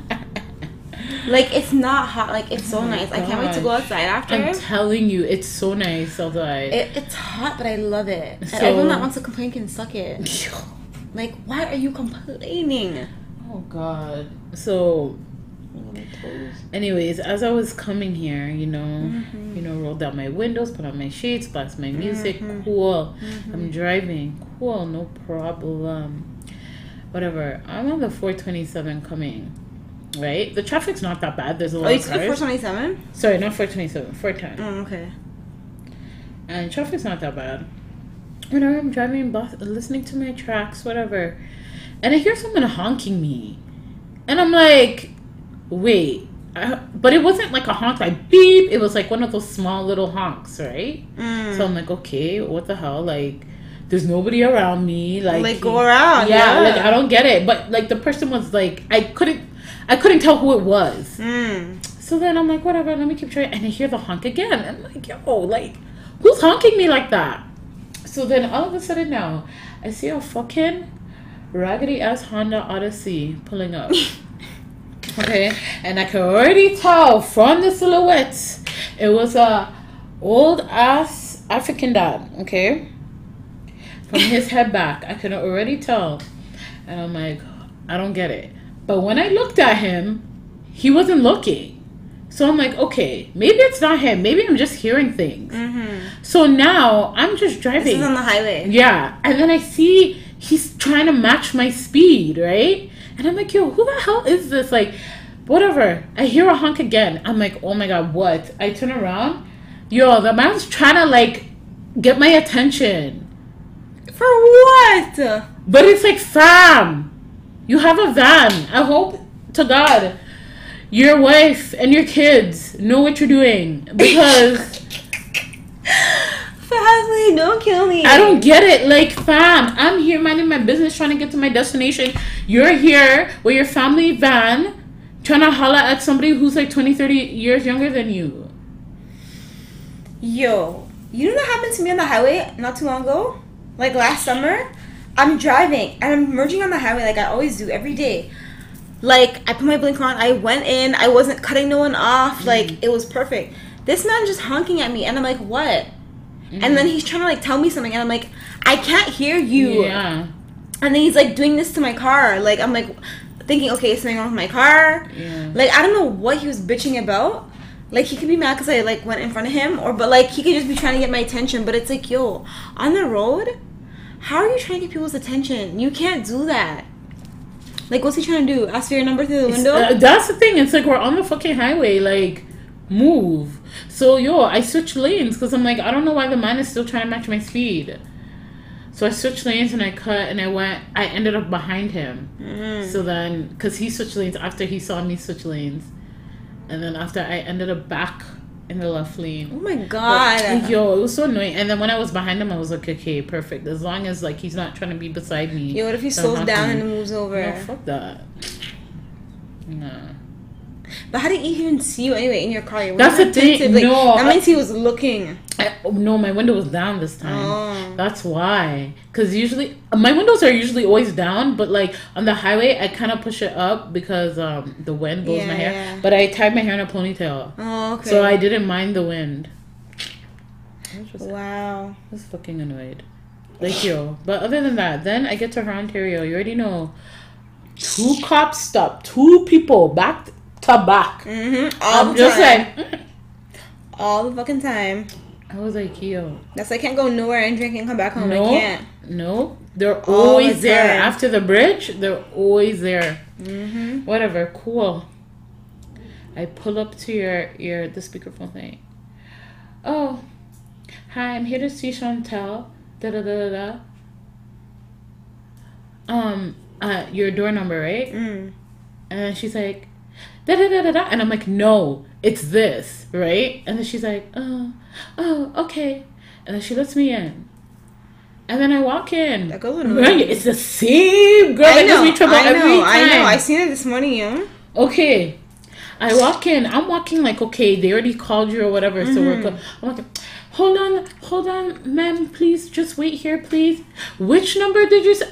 A: Like, it's not hot. Like, it's so nice. I can't wait to go outside after.
B: I'm telling you, it's so nice outside.
A: It's hot, but I love it. And everyone that wants to complain can suck it. Like, why are you complaining?
B: Oh, God. So, anyways, as I was coming here, rolled down my windows, put on my shades, blast my music. Cool. I'm driving. Cool, no problem. Whatever. I'm on the 427 coming. Right? The traffic's not that bad. There's a lot of cars.
A: Oh, you said 427?
B: Sorry, not 427. 410.
A: Oh, okay.
B: And traffic's not that bad. Whenever I'm driving, listening to my tracks, whatever. And I hear someone honking me. And I'm like, wait. But it wasn't like a honk like beep. It was like one of those small little honks, right? So I'm like, okay, what the hell? Like, there's nobody around me. Like
A: go around.
B: Yeah, like, I don't get it. But, like, the person was like, I couldn't tell who it was. So then I'm like, whatever, let me keep trying. And I hear the honk again. I'm like, yo, like, who's honking me like that? So then all of a sudden now, I see a fucking raggedy ass Honda Odyssey pulling up. Okay? And I can already tell from the silhouette, it was a old ass African dad, okay? From his head back. I could already tell. And I'm like, I don't get it. But when I looked at him, he wasn't looking. So I'm like, okay, maybe it's not him. Maybe I'm just hearing things. So now I'm just driving.
A: This is on the highway.
B: Yeah. And then I see he's trying to match my speed, right? And I'm like, yo, who the hell is this? Like, whatever. I hear a honk again. I'm like, oh my God, what? I turn around. Yo, the man's trying to, like, get my attention.
A: For what?
B: But it's like, fam, you have a van. I hope to God your wife and your kids know what you're doing. Because
A: family, don't kill me.
B: I don't get it. Like, fam, I'm here minding my business, trying to get to my destination. You're here with your family van, trying to holla at somebody who's like 20, 30 years younger than you.
A: Yo, you know what happened to me on the highway not too long ago? Like last summer? I'm driving and I'm merging on the highway like I always do every day. Like, I put my blinker on, I went in, I wasn't cutting no one off, like, it was perfect. This man just honking at me and I'm like, what? And then he's trying to, like, tell me something and I'm like, I can't hear you.
B: Yeah.
A: And then he's, like, doing this to my car. Like, I'm like, thinking, okay, is something wrong with my car?
B: Yeah.
A: Like, I don't know what he was bitching about. Like, he could be mad because I, like, went in front of him. But, like, he could just be trying to get my attention. But it's like, yo, on the road, how are you trying to get people's attention? You can't do that. Like, what's he trying to do? Ask for your number through the window?
B: That's the thing. It's like, we're on the fucking highway. Like, move. So, yo, I switched lanes because I'm like, I don't know why the man is still trying to match my speed. So I switched lanes and I cut and I ended up behind him. So then, because he switched lanes after he saw me switch lanes. And then after I ended up back in the left lane.
A: Oh my God.
B: But, yo, it was so annoying. And then when I was behind him, I was like, okay, perfect. As long as, like, he's not trying to be beside me.
A: Yo, what if he slows down and moves over?
B: No, fuck that. Nah.
A: But how did he even see you anyway in your car?
B: That's the thing.
A: Like,
B: no.
A: That means he was looking.
B: No, my window was down this time.
A: Oh.
B: That's why. Because usually, my windows are usually always down, but like on the highway, I kind of push it up because the wind blows my hair. Yeah. But I tied my hair in a ponytail.
A: Oh, okay.
B: So I didn't mind the wind.
A: Wow.
B: I was fucking annoyed. Like, yo. But other than that, then I get to Ontario. You already know. 2 cops stopped 2 people back to back.
A: Mm-hmm.
B: I'm just like...
A: all the fucking time.
B: I was like, yo.
A: That's why I can't go nowhere and drink and come back home. No, I can't.
B: No. They're always there. After the bridge, they're always there. Mm-hmm. Whatever. Cool. I pull up to the speakerphone thing. Oh. Hi, I'm here to see Chantel. Da-da-da-da-da. Your door number, right? Mm. And then she's like, da-da-da-da-da. And I'm like, no, it's this, right? And then she's like, oh, okay. And then she lets me in. And then I walk in. That goes right? It's the same girl that gives me trouble every time.
A: I know. I seen it this morning, yo.
B: Okay. I walk in. I'm walking like, okay, they already called you or whatever. Mm-hmm. So I'm like, hold on, ma'am, please. Just wait here, please. Which number did you say?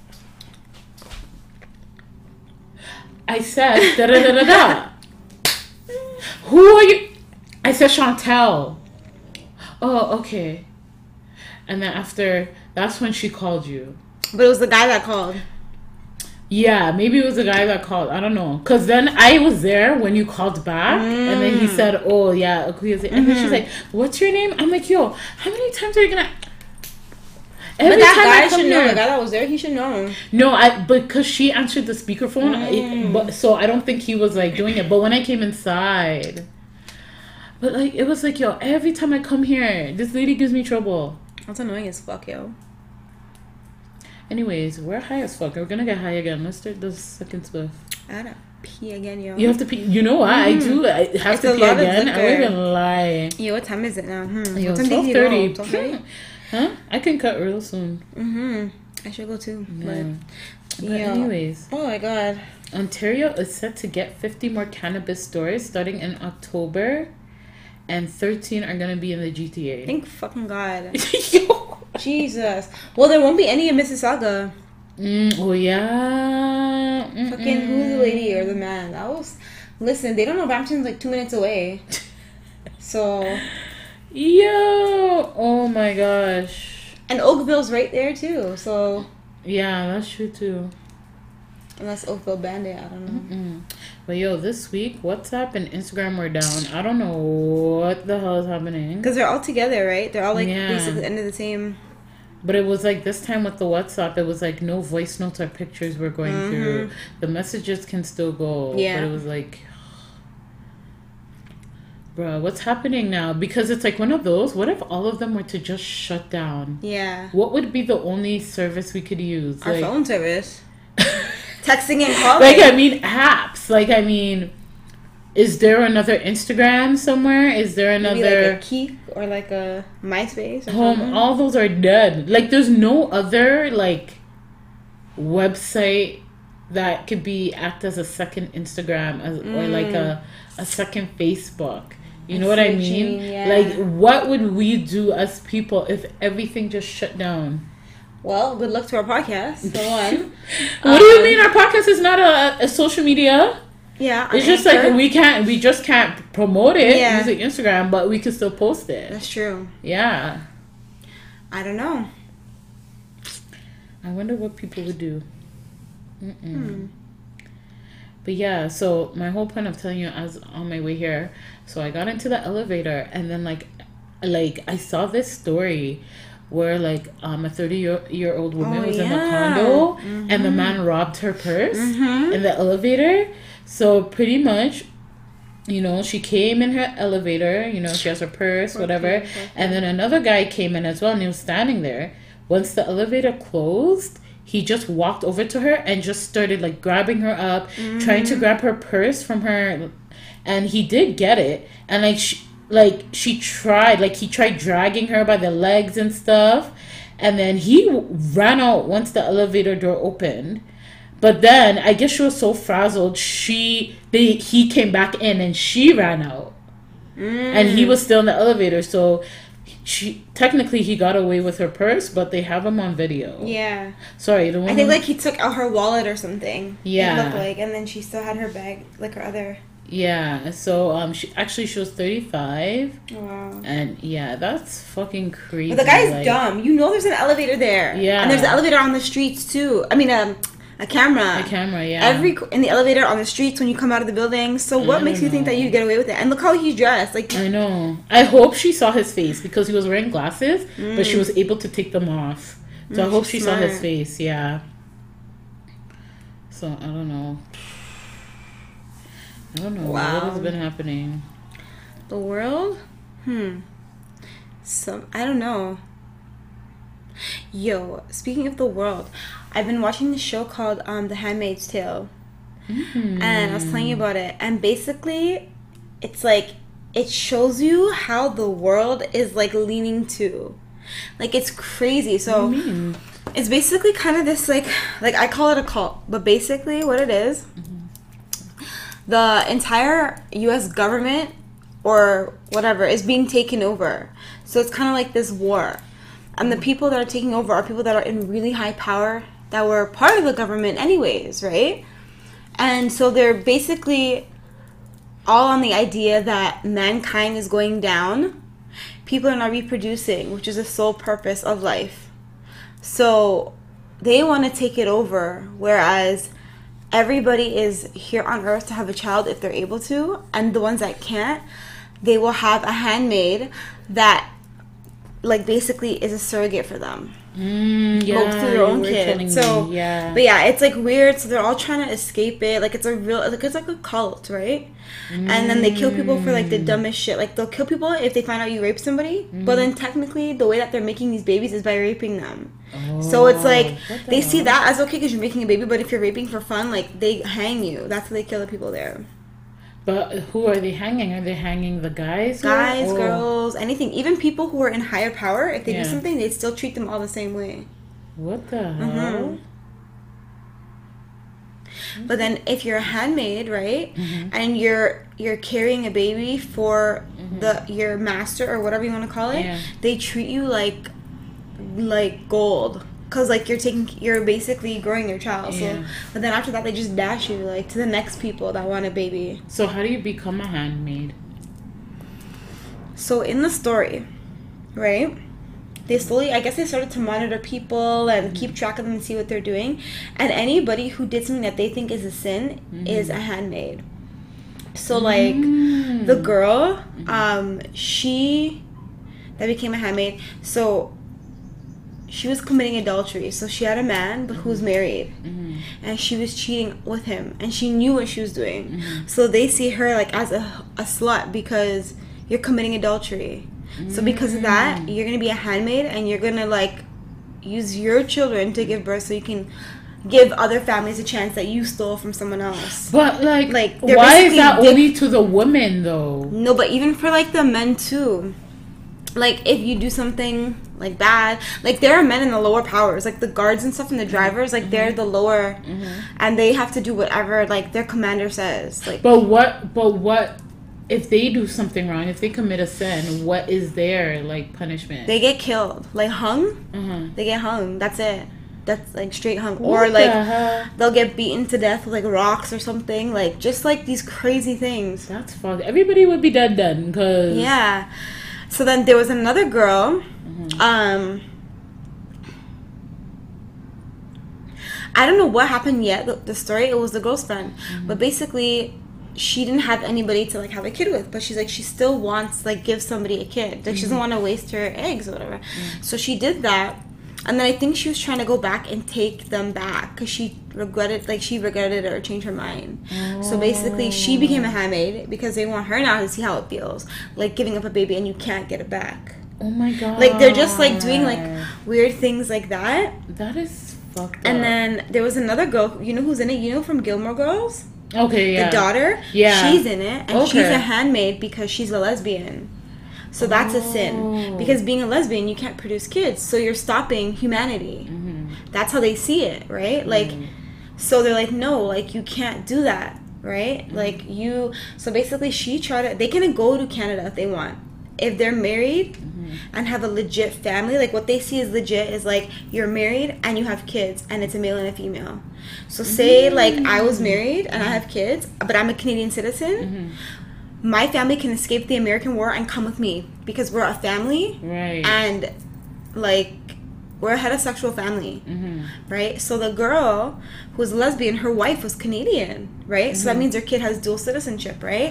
B: I said, da-da-da-da-da. Who are you? I said, Chantel. Oh, okay. And then after, that's when she called you.
A: But it was the guy that called.
B: Yeah, maybe it was the guy that called. I don't know. Because then I was there when you called back. And then he said, oh, yeah. And then she's like, what's your name? I'm like, yo, how many times are you going to...
A: Every but that guy should know. The guy that was there, he should know.
B: No, because she answered the speakerphone. So I don't think he was, like, doing it. But when I came inside... But, like, it was like, yo, every time I come here, this lady gives me trouble.
A: That's annoying as fuck, yo.
B: Anyways, we're high as fuck. We're gonna get high again. Let's start the second stuff.
A: I gotta pee again, yo.
B: You have to pee. You know what? I do. I have to pee again. I won't even lie.
A: Yo, what time is it now?
B: Yo, 12:30. Huh? I can cut real soon.
A: I should go too.
B: Yeah. But anyways.
A: Oh my god.
B: Ontario is set to get 50 more cannabis stores starting in October. And 13 are going to be in the GTA.
A: Thank fucking God. Yo. Jesus. Well, there won't be any in Mississauga.
B: Oh, yeah.
A: Fucking who's the lady or the man? Listen, they don't know Brampton's like 2 minutes away. So.
B: Yo. Oh, my gosh.
A: And Oakville's right there, too. So.
B: Yeah, that's true, too.
A: Unless Oakville banned it. I don't know.
B: But yo, this week, WhatsApp and Instagram were down. I don't know what the hell is happening.
A: Because they're all together, right? They're all like basically under the same.
B: But it was like this time with the WhatsApp, it was like no voice notes or pictures were going through. The messages can still go. Yeah. But it was like, bro, what's happening now? Because it's like one of those. What if all of them were to just shut down?
A: Yeah.
B: What would be the only service we could use?
A: Our phone service. Texting and calling.
B: Like, I mean, apps. Like, I mean, is there another Instagram somewhere? Is there another...
A: Maybe like a Keek or like a MySpace or something?
B: All those are dead. Like, there's no other, like, website that could be act as a second Instagram or, like, a second Facebook. You know what I mean?
A: Yeah.
B: Like, what would we do as people if everything just shut down?
A: Well, good luck to our podcast. Go on.
B: What do you mean? Our podcast is not a social media.
A: Yeah,
B: it's just like we just can't promote it using Instagram, but we can still post it.
A: That's true.
B: Yeah.
A: I don't know.
B: I wonder what people would do. But yeah, so my whole point of telling you, I was on my way here, so I got into the elevator, and then like I saw this story where like a 30-year-old woman was in the condo, and the man robbed her purse in the elevator. So pretty much, you know, she came in her elevator, you know, she has her purse, whatever, and then another guy came in as well, and he was standing there. Once the elevator closed, he just walked over to her and just started like grabbing her up, trying to grab her purse from her, and he did get it. And he tried dragging her by the legs and stuff, and then he ran out once the elevator door opened. But then I guess she was so frazzled, he came back in and she ran out, and he was still in the elevator. So he got away with her purse, but they have him on video.
A: Yeah.
B: Sorry, the woman.
A: I think like he took out her wallet or something.
B: Yeah.
A: It looked like, and then she still had her bag, like her other.
B: Yeah. So she was 35.
A: Wow.
B: And yeah, that's fucking crazy.
A: But the guy's dumb. You know, there's an elevator there.
B: Yeah.
A: And there's an elevator on the streets too. I mean, a camera.
B: A camera, yeah.
A: In the elevator on the streets when you come out of the building. So what makes you think that you'd get away with it? And look how he's dressed. Like,
B: I know. I hope she saw his face because he was wearing glasses, but she was able to take them off. So I hope she saw his face. Yeah. So I don't know.
A: Wow.
B: What has been happening.
A: The world? I don't know. Yo, speaking of the world, I've been watching this show called The Handmaid's Tale. And I was telling you about it. And basically, it's like, it shows you how the world is like leaning to. Like, it's crazy. So,
B: What do you mean?
A: It's basically kind of this like I call it a cult. But basically what it is, the entire U.S. government or whatever is being taken over. So it's kind of like this war. And the people that are taking over are people that are in really high power that were part of the government anyways, right? And so they're basically all on the idea that mankind is going down. People are not reproducing, which is the sole purpose of life. So they want to take it over, whereas everybody is here on earth to have a child if they're able to, and the ones that can't, they will have a handmaid that like basically is a surrogate for them. Go through their own kid. So but yeah, it's like weird. So they're all trying to escape it. Like it's like a cult, right? And then they kill people for like the dumbest shit. Like they'll kill people if they find out you raped somebody. But then technically the way that they're making these babies is by raping them. So it's like they see that as okay because you're making a baby. But if you're raping for fun, like they hang you. That's how they kill the people there.
B: But who are they hanging? Are they hanging the guys?
A: Guys, girls, anything. Even people who are in higher power, if they do something, they still treat them all the same way.
B: What the hell?
A: But then if you're a handmaid, right, and you're carrying a baby for your master or whatever you want to call it, they treat you like gold. Cause like you're basically growing your child. So, but then after that, they just dash you like to the next people that want a baby.
B: So how do you become a handmaid?
A: So in the story, right? They started to monitor people and keep track of them and see what they're doing. And anybody who did something that they think is a sin is a handmaid. So like the girl, she that became a handmaid. So she was committing adultery. So she had a man but who was married, and she was cheating with him, and she knew what she was doing. So they see her like as a slut because you're committing adultery. So because of that, you're gonna be a handmaid, and you're gonna like use your children to give birth so you can give other families a chance that you stole from someone else.
B: But like why is that only to the women though?
A: No, but even for like the men too. Like if you do something like bad, like there are men in the lower powers, like the guards and stuff and the drivers, like they're the lower, and they have to do whatever like their commander says. Like,
B: but what if they do something wrong? If they commit a sin, what is their like punishment?
A: They get killed, like hung. They get hung. That's it. That's like straight hung,
B: What
A: or like they'll get beaten to death with like rocks or something. Like just like these crazy things.
B: That's fucked. Everybody would be dead then, cause
A: yeah. So then there was another girl. I I don't know what happened yet. The story, it was the girl's friend, but basically, she didn't have anybody to like have a kid with. But she's like, she still wants like give somebody a kid. Like she doesn't want to waste her eggs or whatever. So she did that, and then I think she was trying to go back and take them back because she regretted it or changed her mind. So basically, she became a handmaid because they want her now to see how it feels, like giving up a baby and you can't get it back.
B: Oh my god!
A: Like they're just like doing like weird things like that.
B: That is fucked up.
A: And then there was another girl. You know who's in it? You know from Gilmore Girls?
B: Okay, yeah.
A: The daughter?
B: Yeah.
A: She's in it. And she's a handmaid because she's a lesbian. So that's a sin. Because being a lesbian, you can't produce kids. So you're stopping humanity. That's how they see it, right? Like, so they're like, no, like, you can't do that, right? Like, you... So basically, she tried to... They can go to Canada if they want. If they're married and have a legit family, like, what they see as legit is, like, you're married and you have kids, and it's a male and a female. So say, like, I was married and I have kids, but I'm a Canadian citizen. My family can escape the American war and come with me because we're a family.
B: Right.
A: And, like, we're a heterosexual family. Right? So the girl who's lesbian, her wife was Canadian. Right? So that means her kid has dual citizenship. Right?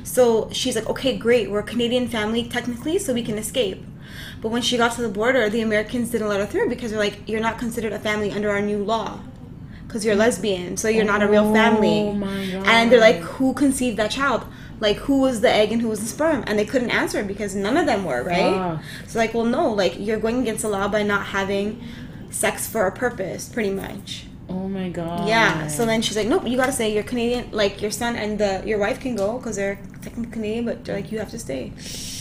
A: So she's like, okay, great. We're a Canadian family technically, so we can escape. But when she got to the border, the Americans didn't let her through because they're like, you're not considered a family under our new law. Because you're lesbian, so you're not a real family.
B: Oh my god.
A: And they're like, who conceived that child? Like, who was the egg and who was the sperm? And they couldn't answer because none of them were, right? So like, well, no, like, you're going against the law by not having sex for a purpose, pretty much.
B: Oh my god.
A: Yeah. So then she's like, nope, you gotta stay. You're Canadian. Like, your son and your wife can go because they're technically Canadian, but they're like, you have to stay.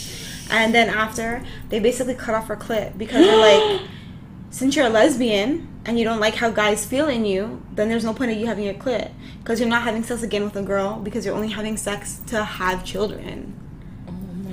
A: And then after, they basically cut off her clit because they're like, since you're a lesbian and you don't like how guys feel in you, then there's no point of you having your clit because you're not having sex again with a girl because you're only having sex to have children.
B: Oh my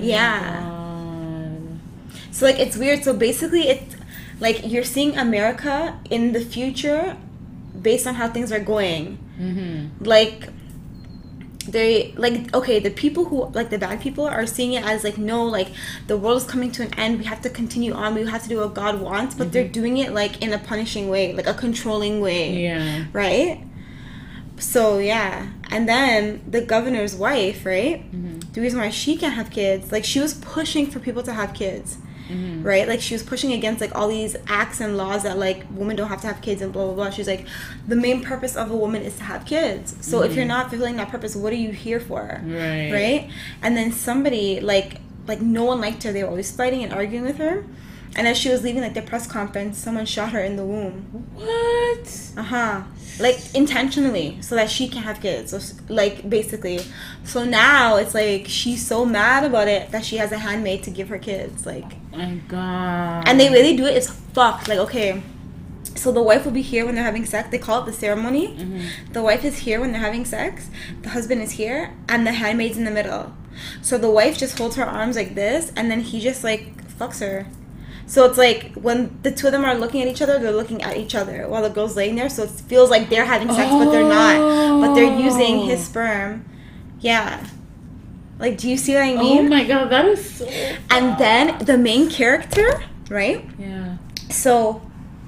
B: god.
A: So like, it's weird. So basically, it's like you're seeing America in the future based on how things are going. Like, they, like, okay, the people who, like, the bad people are seeing it as, like, no, like, the world is coming to an end, we have to continue on, we have to do what God wants, but they're doing it, like, in a punishing way, like, a controlling way.
B: Yeah.
A: Right? So, yeah. And then the governor's wife, right? The reason why she can't have kids, like, she was pushing for people to have kids. Right? Like, she was pushing against, like, all these acts and laws that, like, women don't have to have kids and blah, blah, blah. She's like, the main purpose of a woman is to have kids. So if you're not fulfilling that purpose, what are you here for?
B: Right.
A: Right? And then somebody, like no one liked her. They were always fighting and arguing with her. And as she was leaving, like, the press conference, someone shot her in the womb.
B: What?
A: Like, intentionally, so that she can have kids. So, like, basically. So now, it's like, she's so mad about it that she has a handmaid to give her kids. Like,
B: oh my god.
A: and the way they do it is fucked. Like, okay, so the wife will be here when they're having sex. They call it the ceremony. The wife is here when they're having sex. The husband is here. And the handmaid's in the middle. So the wife just holds her arms like this. And then he just, like, fucks her. So it's like when the two of them are looking at each other, they're looking at each other while the girl's laying there. So it feels like they're having sex, but they're not. But they're using his sperm. Yeah. Like, do you see what I mean?
B: Oh my god, that is so...
A: And then the main character, right?
B: Yeah.
A: So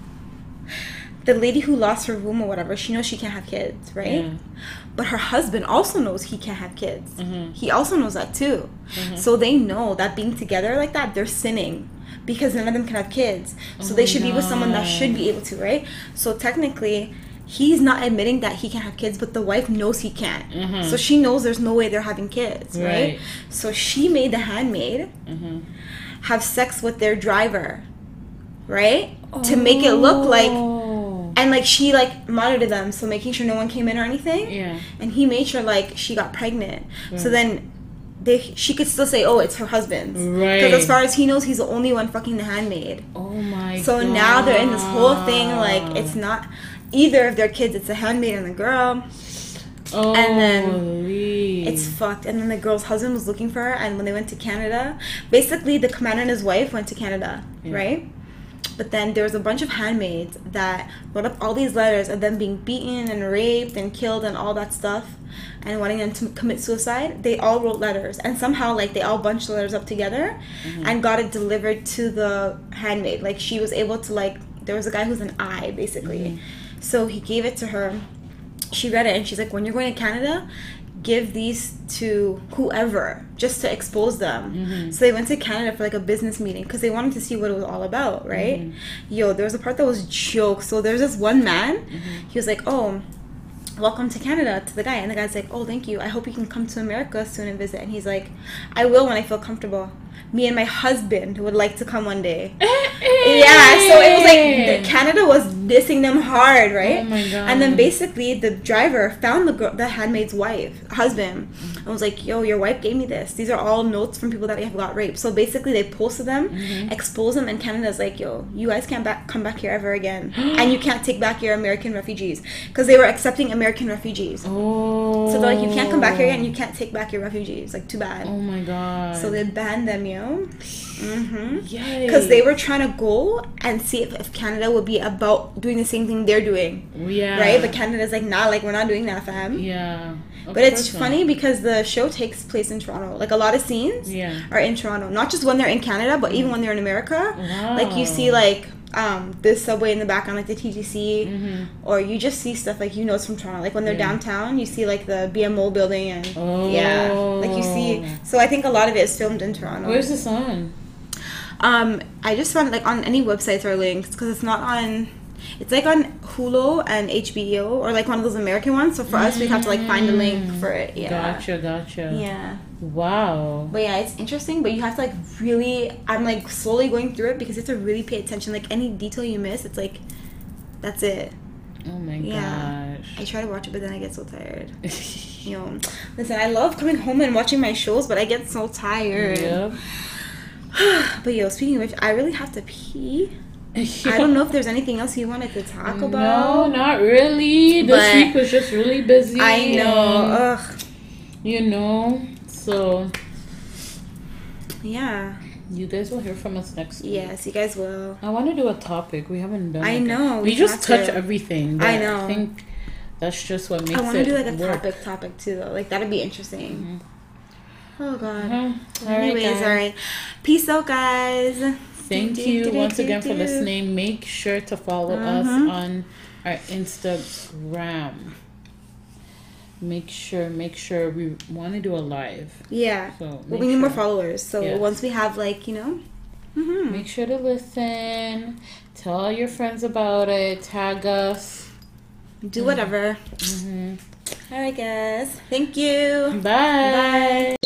A: the lady who lost her womb or whatever, she knows she can't have kids, right?
B: Yeah.
A: But her husband also knows he can't have kids. He also knows that too. So they know that being together like that, they're sinning. Because none of them can have kids. So they should be with someone that should be able to, right? So technically, he's not admitting that he can't have kids, but the wife knows he can't. So she knows there's no way they're having kids, right? So she made the handmaid have sex with their driver, right? To make it look like... And, like, she, like, monitored them, so making sure no one came in or anything.
B: Yeah.
A: And he made sure, like, she got pregnant. So then... she could still say, oh, it's her husband's.
B: Right.
A: Because as far as he knows, he's the only one fucking the handmaid.
B: Oh my god.
A: So now they're in this whole thing, like, it's not either of their kids, it's the handmaid and the girl.
B: Oh,
A: and then it's fucked. And then the girl's husband was looking for her, and when they went to Canada, basically the commander and his wife went to Canada, right? But then there was a bunch of handmaids that wrote up all these letters of them being beaten and raped and killed and all that stuff and wanting them to commit suicide. They all wrote letters. And somehow, like, they all bunched the letters up together and got it delivered to the handmaid. Like, she was able to, like, there was a guy who's an eye, basically. So he gave it to her. She read it, and she's like, when you're going to Canada, give these to whoever, just to expose them. So they went to Canada for like a business meeting because they wanted to see what it was all about, right? Yo, there was a part that was joke. So there's this one man, he was like, oh, welcome to Canada, to the guy. And the guy's like, oh, thank you, I hope you can come to America soon and visit. And he's like, I will when I feel comfortable. Me and my husband would like to come one day. Yeah, so it was like Canada was dissing them hard, right?
B: Oh my god.
A: And then basically the driver found the handmaid's husband, and was like, yo, your wife gave me this. These are all notes from people that have got raped. So basically they posted them, exposed them, and Canada's like, yo, you guys can't come back here ever again. And you can't take back your American refugees. Because they were accepting American refugees.
B: Oh.
A: So they're like, you can't come back here again, you can't take back your refugees. Like, too bad.
B: Oh my god.
A: So they banned them, yo.
B: Yay.
A: Because they were trying to go and see if Canada would be about doing the same thing they're doing.
B: Yeah.
A: Right? But Canada's like, nah, like, we're not doing that, fam.
B: Yeah.
A: But it's funny because the show takes place in Toronto. Like, a lot of scenes are in Toronto. Not just when they're in Canada, but even when they're in America.
B: Wow.
A: Like, you see, like, this subway in the background, like the TTC. Or you just see stuff, like, you know it's from Toronto. Like, when they're downtown, you see, like, the BMO building. And, yeah. Like, you see. So I think a lot of it is filmed in Toronto.
B: Where's this on?
A: I just found, like, on any websites or links. Because it's not on... It's like on Hulu and HBO, or like one of those American ones. So for us, we have to like find a link for it. Yeah.
B: Gotcha.
A: Yeah.
B: Wow.
A: But yeah, it's interesting. But you have to like really. I'm like slowly going through it because you have to really pay attention. Like any detail you miss, it's like, that's it.
B: Oh my gosh.
A: I try to watch it, but then I get so tired. You know, listen, I love coming home and watching my shows, but I get so tired.
B: Yep.
A: But yo, speaking of which, I really have to pee. I don't know if there's anything else you wanted to talk about.
B: No, not really. This week was just really busy.
A: I know. Ugh.
B: You know, so
A: yeah.
B: You guys will hear from us next week.
A: Yes, you guys will.
B: I want to do a topic. We haven't done.
A: I know.
B: We just touch everything.
A: I know.
B: I think that's just what makes it.
A: I want to do like a topic too, though. Like that'd be interesting. Oh God. Anyways, all right. Peace out, guys.
B: Thank you once again for listening. Make sure to follow us on our Instagram. Make sure we want to do a live.
A: Yeah. So we need more followers. So once we have like, you know.
B: Make sure to listen. Tell all your friends about it. Tag us.
A: Do whatever. All right, guys. Thank you.
B: Bye.